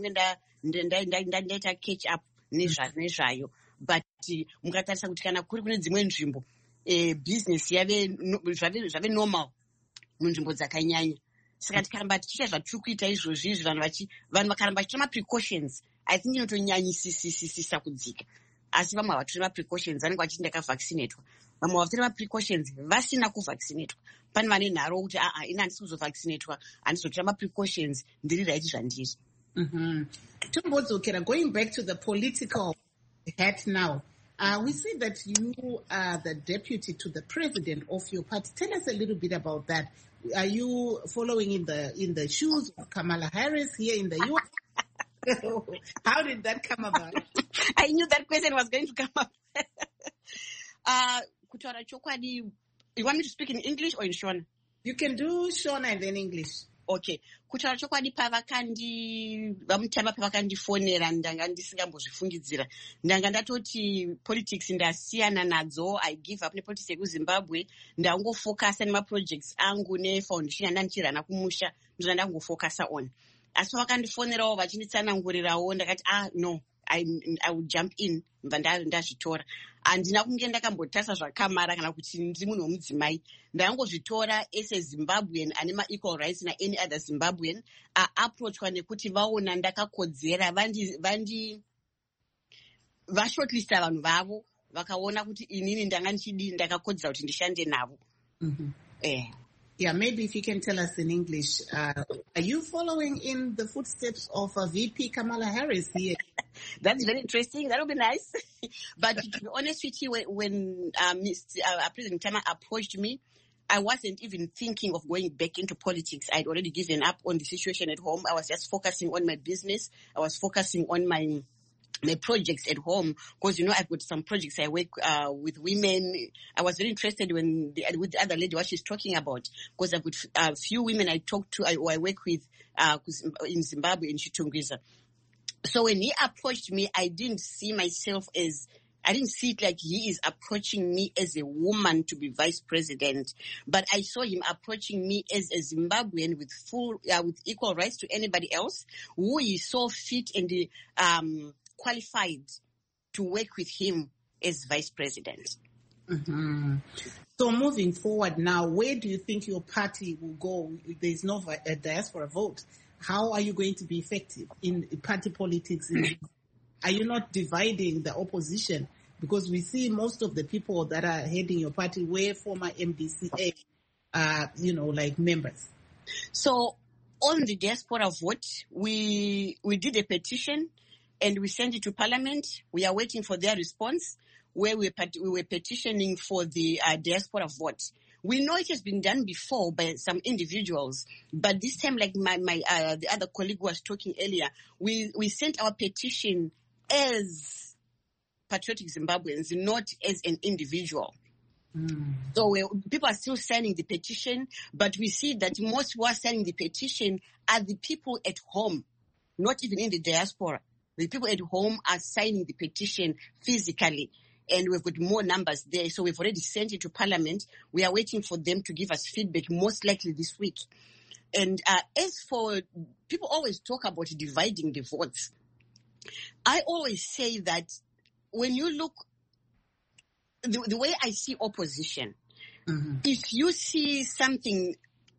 kunge ndaita catch up nezvayo. But mukatarisa kuti kana kuri kune dzimwe nzvimbo eh, business yave zvave normal munzvimbo dzakanyanya. Saka tikaramba tichiita zvatiri kuita izvozvi izvi vanhu vachi vanhu vakaramba vachitora maprecautions I think inotonyanyisisisa kudzika. Asi vamwe havatori maprecautions vanenge vachiti ndakavaccinatwa, vamwe havatori maprecautions vasina kuvaccinatwa. Pane vane nharo kuti aa ini handisi kuzovaccinatwa handizotora maprecautions ndiri right zvandiri. Mhm. Tombodzokera, going back to the political hat now. Uh, we see that you are the deputy to the president of your party. Tell us a little bit about that. Are you following in the in the shoes of Kamala Harris here in the U S? How did that come about? I knew that question was going to come up. uh, Kutaura chokwadi, you want me to speak in English or in Shona? You can do Shona and then English. Okay. Kutaura chokwadi pavakandi vamutamba pavakandifonera ndanga ndisingambozvifungidzira. Ndanga ndatoti politics ndasiyana nadzo. I give up nepolitics yekuZimbabwe. Ndangofocus on projects angu nefoundation yandandichirana kumusha ndizvo ndangofocus on. Asi pavakandifonerawo vachinditsanangurirawo ndakati ah no, I, I would jump in mva ndazvitora. Handina kunge ndakambotarisa zvakamara kana kuti ndiri munhu womudzimai. Ndangozvitora as a Zimbabwean ane ma-equal rights na any other Zimbabwean. Aapproachwa nekuti vaona ndakakodzera vandi vandi vashortlista vanhu vavo vakaona kuti inini ndanga ndichidi ndakakodzera kuti ndishande navo. Mhm. Eh. Yeah, maybe if you can tell us in English, uh, are you following in the footsteps of uh, V P Kamala Harris here? That's very interesting. That would be nice. But to be honest with you, when, when uh, Mister Uh, President Tama approached me, I wasn't even thinking of going back into politics. I'd already given up on the situation at home. I was just focusing on my business. I was focusing on my my projects at home because, you know, I've got some projects I work uh, with women. I was very interested when the, with the other lady what she's talking about because I've got a uh, few women I talk to, I, or I work with uh, in Zimbabwe, in Chitungwiza. So when he approached me, I didn't see myself as, I didn't see it like he is approaching me as a woman to be vice president, but I saw him approaching me as a Zimbabwean with full, uh, with equal rights to anybody else who he saw fit and um, qualified to work with him as vice president. Mm-hmm. So moving forward now, where do you think your party will go? There's no a diaspora vote. How are you going to be effective in party politics? Are you not dividing the opposition? Because we see most of the people that are heading your party were former M D C A, uh, you know, like members. So on the diaspora vote, we we did a petition and we sent it to Parliament. We are waiting for their response. where we, pet- we were petitioning for the uh, diaspora vote. We know it has been done before by some individuals, but this time, like my, my uh, the other colleague was talking earlier, we, we sent our petition as patriotic Zimbabweans, not as an individual. Mm. So we, people are still signing the petition, but we see that most who are signing the petition are the people at home, not even in the diaspora. The people at home are signing the petition physically, and we've got more numbers there. So we've already sent it to Parliament. We are waiting for them to give us feedback, most likely this week. And uh, as for, people always talk about dividing the votes. I always say that when you look, the, the way I see opposition, mm-hmm. if you see something,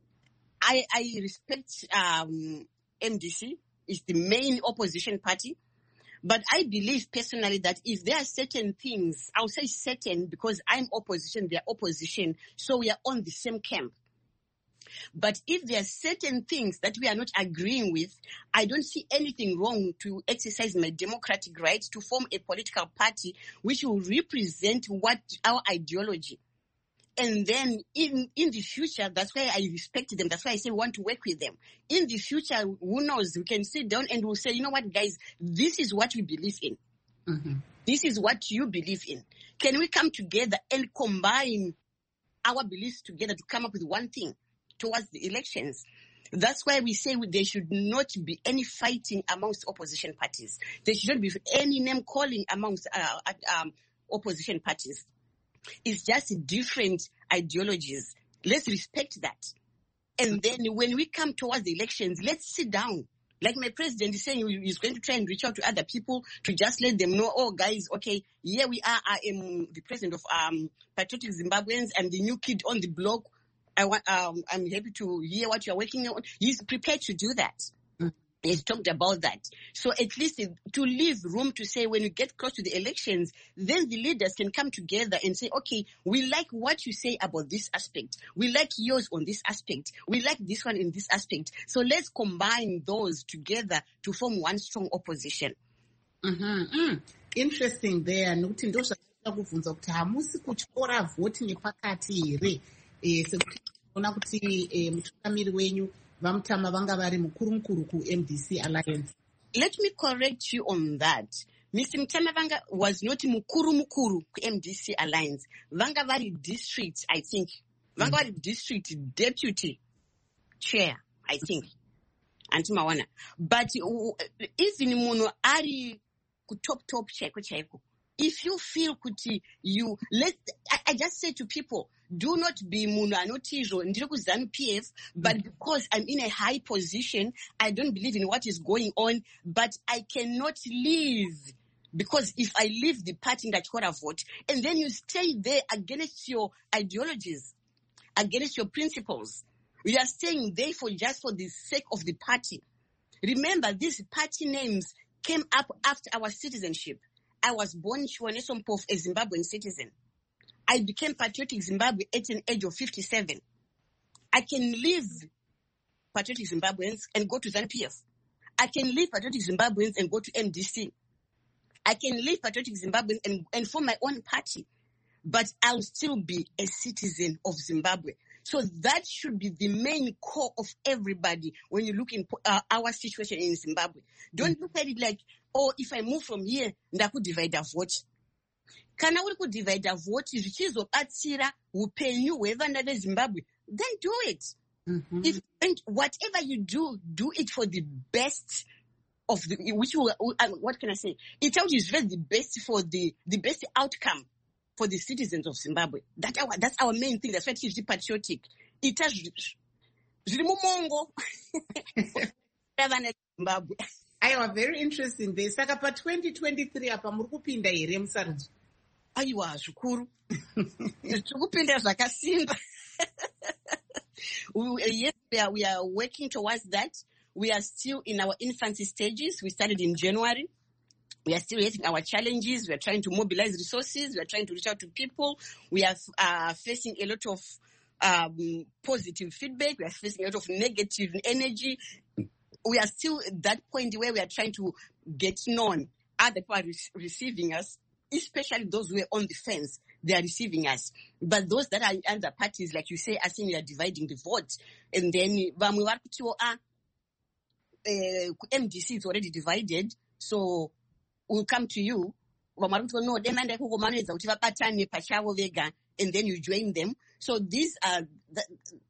I, I respect um, M D C, is the main opposition party. But I believe personally that if there are certain things, I'll say certain because I'm opposition, they're opposition, so we are on the same camp. But if there are certain things that we are not agreeing with, I don't see anything wrong to exercise my democratic right to form a political party which will represent what our ideology. And then in, in the future, that's why I respect them. That's why I say we want to work with them. In the future, who knows, we can sit down and we'll say, you know what, guys, this is what we believe in. Mm-hmm. This is what you believe in. Can we come together and combine our beliefs together to come up with one thing towards the elections? That's why we say there should not be any fighting amongst opposition parties. There should not be any name calling amongst uh, um, opposition parties. It's just different ideologies. Let's respect that. And then when we come towards the elections, let's sit down. Like my president is saying, he's going to try and reach out to other people to just let them know, oh, guys, okay, here we are. I am the president of um, Patriotic Zimbabweans. I'm the new kid on the block. I want, um, I'm happy to hear what you're working on. He's prepared to do that. Mm. He's talked about that. So at least to leave room to say when we get close to the elections, then the leaders can come together and say, okay, we like what you say about this aspect. We like yours on this aspect. We like this one in this aspect. So let's combine those together to form one strong opposition. Mm-hmm. Mm. Interesting there. Nokuti ndozvaita kubvunza kuti hamusi kutyora vhoti nepakati here. Eh, sekuona kuti eh, mutungamiri wenyu vamutama vanga vari mukuru mukuru ku-M D C Alliance. Let me correct you on that. Mister Mutama Vanga was not mukuru mukuru ku-M D C Alliance. Vanga vari district, I think. Vanga vari mm. district deputy chair, I think. Anti Mawana. But uh, even muno ari ku top top chaiko chaiko. If you feel kuti you let, I, I just say to people, do not be muno anotizo ndiri kuzanu P F, but because I'm in a high position, I don't believe in what is going on, but I cannot leave. Because if I leave the party in that quarter vote, and then you stay there against your ideologies, against your principles, you are staying there for just for the sake of the party. Remember, these party names came up after our citizenship. I was born Chiwaneso Mpofu, a Zimbabwean citizen. I became Patriotic Zimbabwe at an age of fifty-seven. I can leave Patriotic Zimbabweans and go to ZANU-P F. I can leave Patriotic Zimbabweans and go to M D C. I can leave Patriotic Zimbabweans and, and form my own party. But I'll still be a citizen of Zimbabwe. So that should be the main core of everybody when you look in uh, our situation in Zimbabwe. Don't mm-hmm. look at it like, oh, if I move from here, ndaku divide a vote. Kana uri kudivide a vote zvichizobatsira upenyu hwevana veZimbabwe, then do it. Mm-hmm. If and whatever you do, do it for the best of the which will, uh, what can I say? It is really the best for the the best outcome for the citizens of Zimbabwe. That our that's our main thing. That's why it is patriotic. It has Zimbabwe. I was very interesting there. Saka pa twenty twenty-three apa muri kupinda here musarudzo. Aiwa zvikuru. Tikupinda zvakasimba. Yes, we are, we are working towards that. We are still in our infancy stages. We started in January. We are still having our challenges. We are trying to mobilize resources. We are trying to reach out to people. We are uh, facing a lot of um, positive feedback. We are facing a lot of negative energy. We are still at that point where we are trying to get known. Other people are re- receiving us. especially those who are on the fence, they are receiving us. But those that are under parties, like you say, I think we are dividing the vote. And then, vamwe vari kuti ah, M D C is already divided, so we'll come to you. Vamwe vari kuti no, demanda ikoko manoedza kuti vabatane pachavo vega, and then you join them. So these are, the,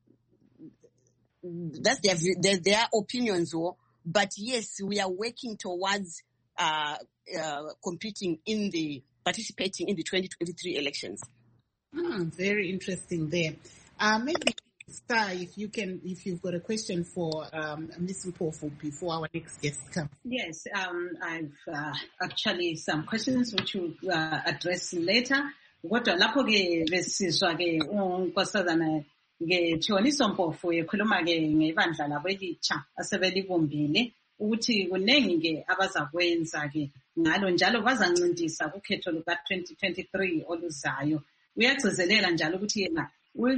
that's their, their, their opinions. But yes, we are working towards uh, uh, competing in the, participating in the twenty twenty-three elections. Hmm, very interesting there. Uh, maybe, Star, if you can, if you've got a question for um, Miz Mpofu before our next guest comes. Yes, um, I've uh, actually some questions which we'll uh, address later. Kodwa lapho ke besizwa ke unkosazana ke Thoniso Mpofu ekhuluma ke ngebandla labo elitsha asebelibumbile ukuthi kunengi ke abazakwenza ke ngalo njalo bazancindisa kukhetho luka twenty twenty-three oluzayo. Uyagcizelela njalo ukuthi yena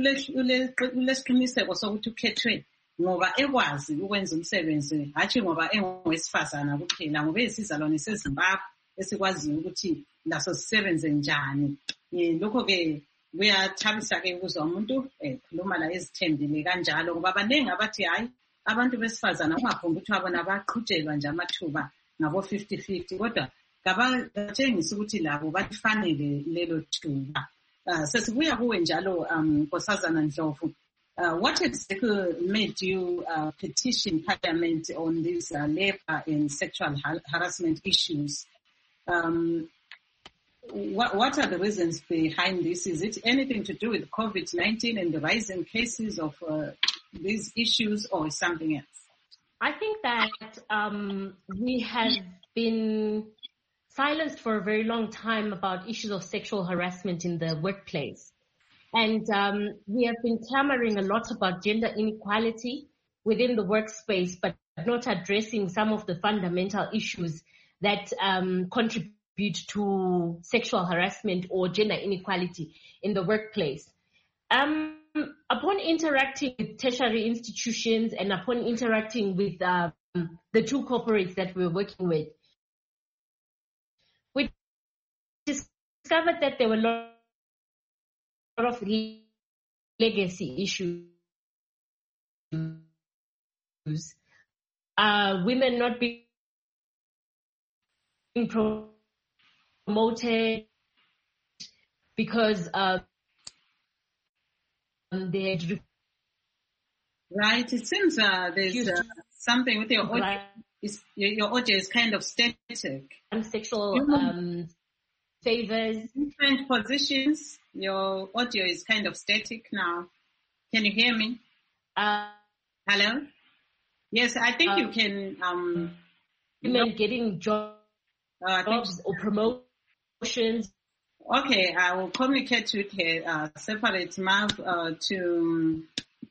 ulesiqiniseko sokuthi ukhethwe ngoba ekwazi ukwenza umsebenzi hatshi ngoba engowesifazana kuphela ngoba esizalwane seZimbabwe esikwaziyo ukuthi laso sisebenze njani. Lokho ke kuyathabisa ke ukuzwa umuntu ekhuluma la ezithembile kanjalo ngoba abaningi abathi hayi abantu besifazana ungaphonga ukuthi abona baqhutshelwa nje amathuba ngabo fifty fifty kodwa kabatshengisa ukuthi labo balifanele lelo thuba. Uh, sesibuya kuwe njalo um Nkosazana Ndlovu. Uh, what exactly made you uh, petition Parliament on these uh, labor and sexual har- harassment issues? Um, what, what are the reasons behind this? Is it anything to do with COVID nineteen and the rising cases of uh, these issues, or something else? I think that um, we have been silenced for a very long time about issues of sexual harassment in the workplace. And um, we have been clamoring a lot about gender inequality within the workspace, but not addressing some of the fundamental issues that um, contribute to sexual harassment or gender inequality in the workplace. Um, upon interacting with tertiary institutions and upon interacting with um, the two corporates that we're working with, we discovered that there were a lot of legacy issues. Uh, women not being promoted because uh, they right. It seems uh, there's uh, something with your audio. Is, your, your audio is kind of static. Sexual um, favors. Different positions. Your audio is kind of static now. Can you hear me? Uh, Hello? Yes, I think uh, you can... Um, women you know, getting job, uh, jobs or promotions. Okay, I will communicate with her, uh, separate Mav uh, to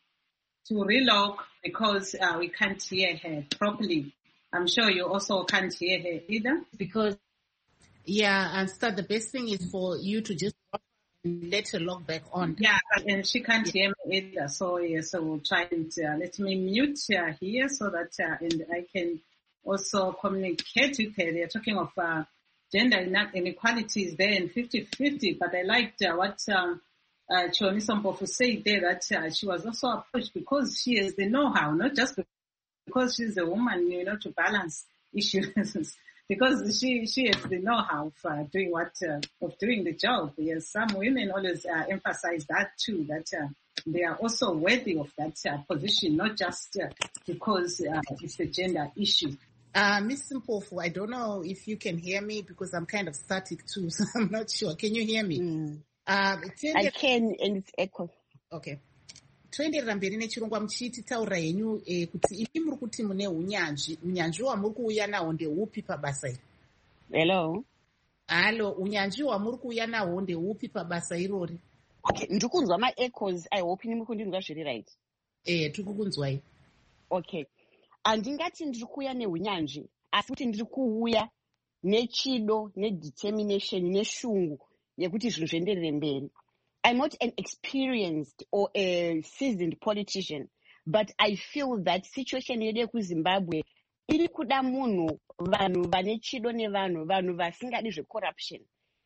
to relog because uh, we can't hear her properly. I'm sure you also can't hear her either. Because yeah, and start the best thing is for you to just let her log back on. Yeah, and she can't hear me either. So yeah, so we'll try and uh, let me mute uh, here so that uh, and I can also communicate with her. They're talking of uh, gender inequalities there in fifty fifty, but I liked uh, what um, uh, Thoniso Mpofu said there, that uh, she was also approached because she has the know-how, not just because she's a woman, you know, to balance issues, because she she has the know-how of uh, doing what uh, of doing the job. Yes, some women always uh, emphasize that too, that uh, they are also worthy of that uh, position, not just uh, because uh, it's a gender issue. Uh, Miz Mpofu, I don't know if you can hear me because I'm kind of static too, so I'm not sure. Can you hear me? Mm. Uh, I can, and it's echo. Okay. Toenderera mberi nechirongwa muchiti taura henyu eh, kuti imi muri kuti mune unyanzvi unyanzvi wamuri kuuya nahwo ndeupi pabasa iri? Hello. Halo, unyanzvi wamuri kuuya nahwo ndeupi pabasa irori? Okay, ndiri kunzwa ma-echoes. I hope nimi kundinzwa zviri right. Eh, tiri kukunzwai. Okay. Handingati ndiri kuuya neunyanzvi, asi kuti ndiri kuuya nechido, nedetermination, neshungu yekuti zvinhu zvienderere mberi. I'm not an experienced or a seasoned politician, but I feel that situation yedu yekuZimbabwe iri kuda munhu, vanhu vane chido nevanhu, vanhu vasingadi zvecorruption.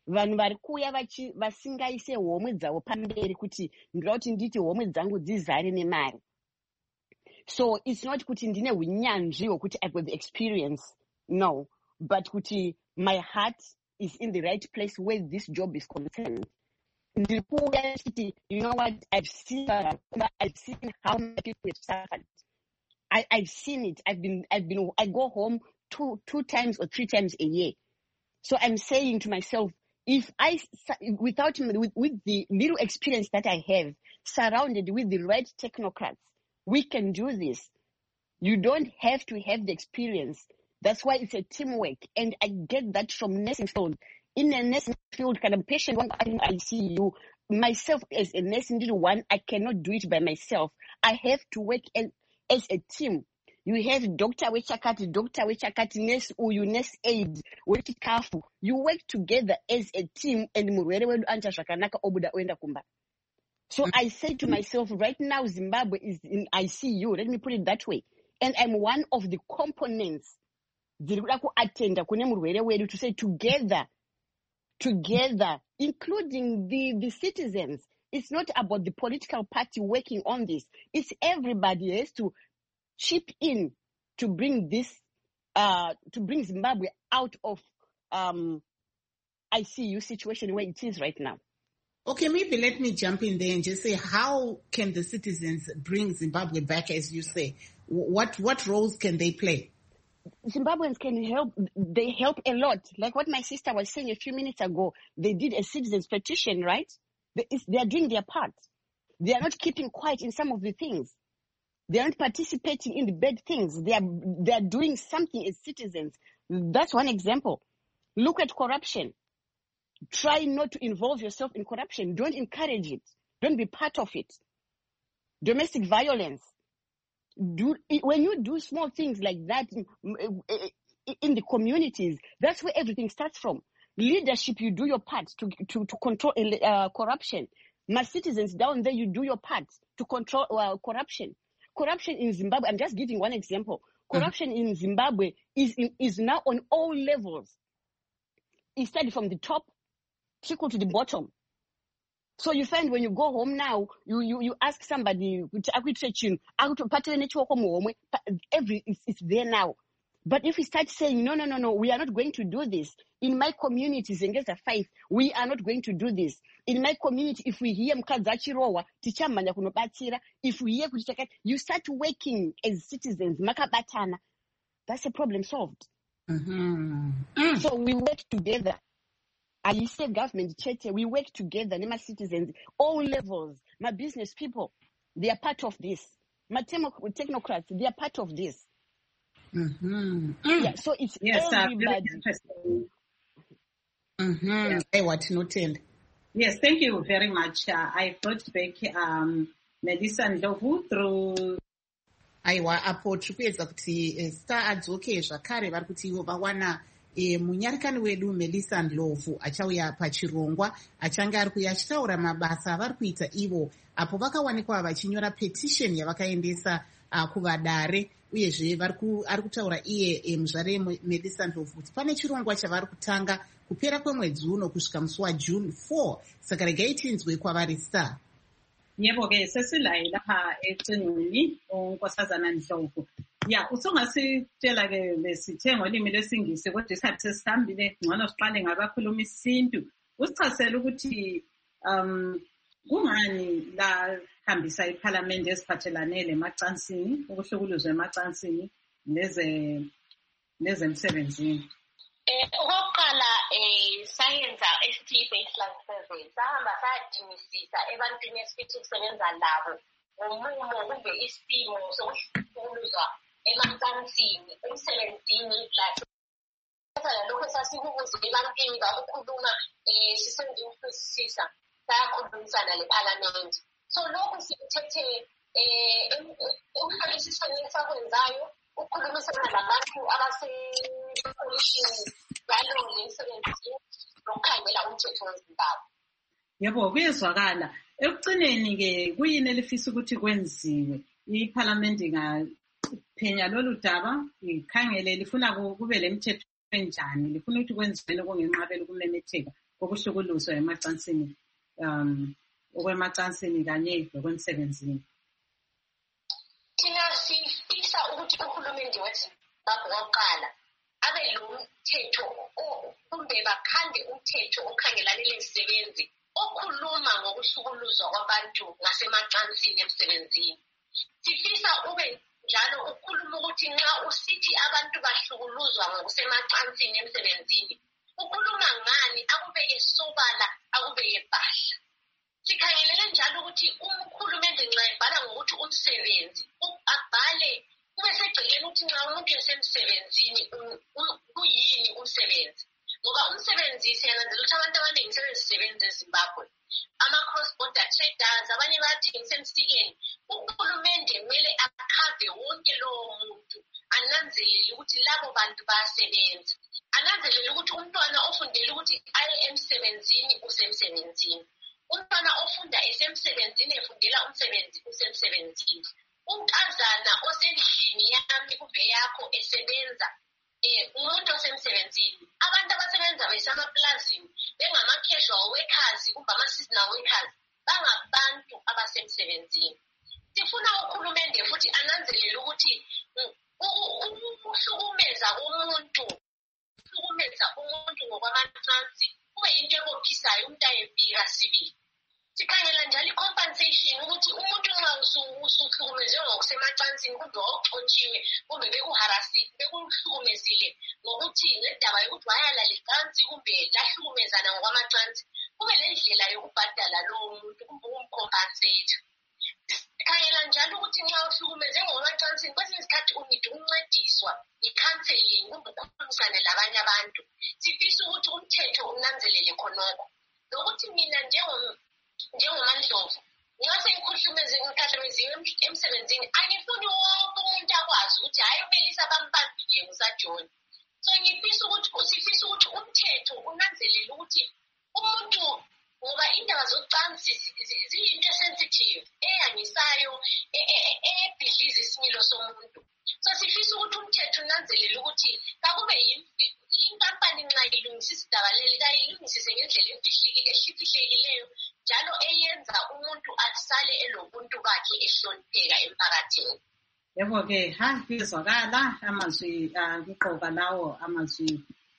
vanhu vari kuuya vasingaise homwe dzavo pamberi kuti ndoda kuti nditi homwe dzangu dzizare nemari. So it's not kuti ndine hunyanzvi hwekuti I've got the experience, no, but kuti my heart is in the right place where this job is concerned. You know what, I've seen, I've seen how many people have suffered. I, I've seen it. I've been, I've been, I go home two, two times or three times a year. So I'm saying to myself, if I, without, with, with the little experience that I have, surrounded with the right technocrats, we can do this. You don't have to have the experience. That's why it's a teamwork. And I get that from nursing field. In a nursing field, kind of patient one I see you, myself as a nursing one, I cannot do it by myself. I have to work as, as a team. You have doctor wechakati, doctor wechakati, nurse uyu, nurse aid, wechikafu. You work together as a team and murwere wedu anja shakanaka obuda oenda kumba. So I say to myself, right now Zimbabwe is in I C U. Let me put it that way. And I'm one of the components to say together, together, including the, the citizens. It's not about the political party working on this. It's everybody has to chip in to bring this, uh, to bring Zimbabwe out of um, I C U situation where it is right now. Okay, maybe let me jump in there and just say, how can the citizens bring Zimbabwe back, as you say? What what roles can they play? Zimbabweans can help. They help a lot. Like what my sister was saying a few minutes ago, they did a citizens petition, right? They, they are doing their part. They are not keeping quiet in some of the things. They are not participating in the bad things. They are, they are doing something as citizens. That's one example. Look at corruption. Try not to involve yourself in corruption. Don't encourage it. Don't be part of it. Domestic violence. Do, when you do small things like that in, in the communities, that's where everything starts from. Leadership, you do your part to, to, to control uh, corruption. My citizens down there, you do your part to control uh, corruption. Corruption in Zimbabwe, I'm just giving one example. Corruption mm-hmm. in Zimbabwe is, is now on all levels. It started from the top, trickle to the bottom. So you find when you go home now, you you, you ask somebody, every it's, it's there now. But if we start saying, no, no, no, no, we are not going to do this. In my community, Zengeza five, we are not going to do this. In my community, if we hear Mkazachirowa, Tichamanya Kunobatira, if we hear Kuchaka, you start working as citizens, Makabatana. That's a problem solved. Mm-hmm. Mm. So we work together. I say government, church, we work together, my citizens, all levels, my business people, they are part of this. My technocrats, they are part of this. Mm-hmm. Mm. Yeah, so it's yes, everybody. Mm-hmm. Yeah. Hey, what noted? Yes, thank you very much. Uh, I brought back um, Melissa Ndlovu through. Aiwa apo tikuedza kuti star adzoke zvakare vari kuti ivo vawana e, munyarikani wedu Melissa Ndlovu achauya pachirongwa achange ari kuya achitaura mabasa avari kuita ivo apo vakawanikwa vachinyora petition yavakaendesa uh, kuvadare uyezve ari kutaura iye e, muzvare Melissa Ndlovu kuti pane chirongwa chavari kutanga kupera kwemwedzi uno kusvika musi waJune four saka regai tinzwe kwavari star. Yebo ke sesilayi lapha ecingweni unkosazana Ndlovu. Ya usungasitshela ke lesithe ngolimi lesingisi kodwa isikhathi sesihambile ngcono siqale ngabakhuluma isintu. Usichasela ukuthi um kungani la hambisa iParliament esiphathelane lemacansini ukuhlukuluzwa emacansini leze lezemsebenzini. Eh okokuqala eh sayenza S T baseline survey sahamba sadingisisa ebantwini esifithi kusebenza labo ngomumo kumbe isimo sokuhlukuluzwa emacansini emsebenzini la lokho sasikubuza ebantwini bakukhuluma eh sisenzini kusisa sayakhulumisana leParliament. So lokho sikuthethe eh umhlolisisweni sakwenzayo ukukhulumisana nabantu abasepolishini balo lemisebenzi lokukhangela umthetho weZimbabwe. Yebo kuyezwakala. Ekugcineni ke kuyini elifisa ukuthi kwenziwe? iParliament ingaphenya lolu daba ikhangele lifuna kube lemithetho enjani lifuna ukuthi kwenziwe kongenqabela ukumemetheka kokuhlukuluzwa emacansini um okwemacansini kanye nokwemsebenzini. Thina sifisa ukuthi uhulumende weZimbabwe wokuqala abe lo mthetho kumbe bakhande umthetho okhangelane lezisebenzi okhuluma ngokuhlukuluzwa kwabantu ngasemacansini emsebenzini. Sifisa ube njalo ukhuluma ukuthi nxa usithi abantu bahlukuluzwa ngokusemacansini emsebenzini ukhuluma ngani, akubeke sobala, akubeke bahla. Sikhangelele njalo ukuthi umkhulumende nxa ebhala ngokuthi umsebenzi abhale kube segcekeni ukuthi nxa umuntu esemsebenzini kuyini umsebenzi. Ngoba umsebenzi siyananzela ukuthi abantu abaningi sebezisebenza eZimbabwe, ama-cross border traders, abanye bayathengisa emsikeni. Uhulumende kumele akhave wonke lowo muntu, ananzelele ukuthi labo bantu bayasebenza, ananzelele ukuthi umntwana ofundele ukuthi aye emsebenzini usemsebenzini, umntwana ofunda esemsebenzini efundela umsebenzi usemsebenzini, unkazana osendlini yami kumbe yakho esebenza umuntu osemsebenzini. Abantu abasebenza besemaplazini bengama-casual workers kumbe ama-seasonal workers bangabantu abasemsebenzini. Sifuna uhulumende futhi ananzelele ukuthi ukuhlukumeza umuntu ukuhlukumeza umuntu ngokwamacansi kube yinto ebophisayo umuntu ayempika sibili. Sikhangela njalo i-compensation ukuthi umuntu nxa usuhlukumezwe ngokusemacansini kumbe wawuxotshiwe kumbe bekuharasile bekuhlukumezile ngokuthi ngendaba yokuthi wayalala icansi kumbe lahlukumezana ngokwamacansi, kube lendlela yokubhadala lowo muntu kumbe ukumcompensate. Sikhangela njalo ukuthi nxa uhlukumeze ngokwamacansini kwesinye isikhathi unida ukuncediswa i-counseling kumbe ukukhulumisane labanye abantu. Sifisa ukuthi umthetho unanzelele khonokho lokuthi mina njengoMandlovu nxa sengikhuhlumeziwe emsebenzini angifuni wonke umuntu akwazi ukuthi hayi uMelisa bambambile ngusajoni. So ngifisa ukuthi sifisa ukuthi umthetho unanzelele ukuthi umuntu ngoba indaba zocansi ziyinto sensitive eyangisayo ebhidliza isimilo somuntu. So sifisa ukuthi umthetho unanzelele ukuthi kakube inkampani nxa ilungisisa idaba leli kayilungisise ngendlela efihlekileyo njalo eyenza umuntu asale elobuntu bakhe ehlonipheka emphakathini. Yebo ke ha kuzwakala amazwi kuqoka lawo amazwi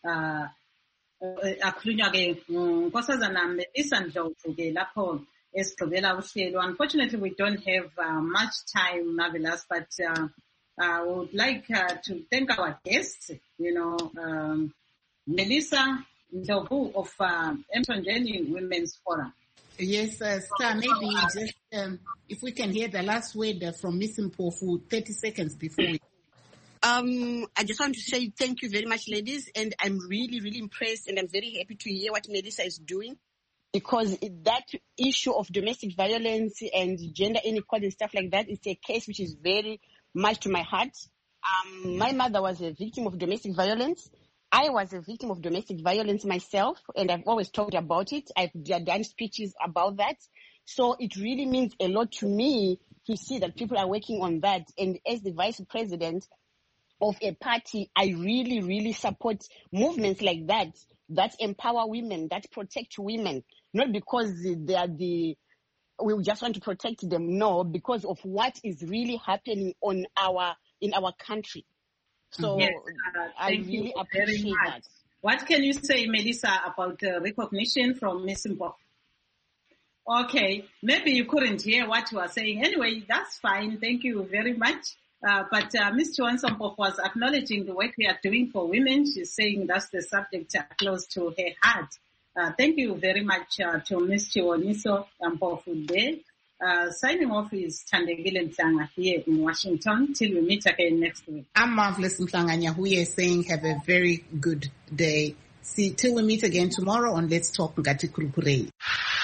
akhulunywa ke Nkosazana Melisa Ndlovu ke lapho esigqibela uhlelo. Unfortunately we don't have uh, much time, Marvelous, but uh, I would like uh, to thank our guests, you know, um, Melisa Ndlovu of uh, Emthonjeni Women's Forum. Yes, uh, Star, maybe just um, if we can hear the last word uh, from Miss Mpofu, thirty seconds before we... Um, I just want to say thank you very much, ladies, and I'm really, really impressed, and I'm very happy to hear what Melisa is doing, because it, that issue of domestic violence and gender inequality and stuff like that is a case which is very much to my heart. Um, my mother was a victim of domestic violence. I was a victim of domestic violence myself, and I've always talked about it. I've done speeches about that. So it really means a lot to me to see that people are working on that. And as the vice president of a party, I really, really support movements like that, that empower women, that protect women, not because they are the, we just want to protect them, no, because of what is really happening on our, in our country. So yes, uh, I really appreciate that. What can you say, Melisa, about uh, recognition from Miss Mpofu? Okay, maybe you couldn't hear what you were saying. Anyway, that's fine. Thank you very much. Uh, but uh, Miss Johnson Mpofu was acknowledging the work we are doing for women. She's saying that's the subject uh, close to her heart. Uh, thank you very much uh, to Miss Chiwoniso Mpofu there. Uh, signing off is Thandekile Mhlanga here in Washington. Till we meet again next week. I'm Marvelous Mhlanga Nyahuye saying have a very good day. See, till we meet again tomorrow on Let's Talk Ngati Kulukure.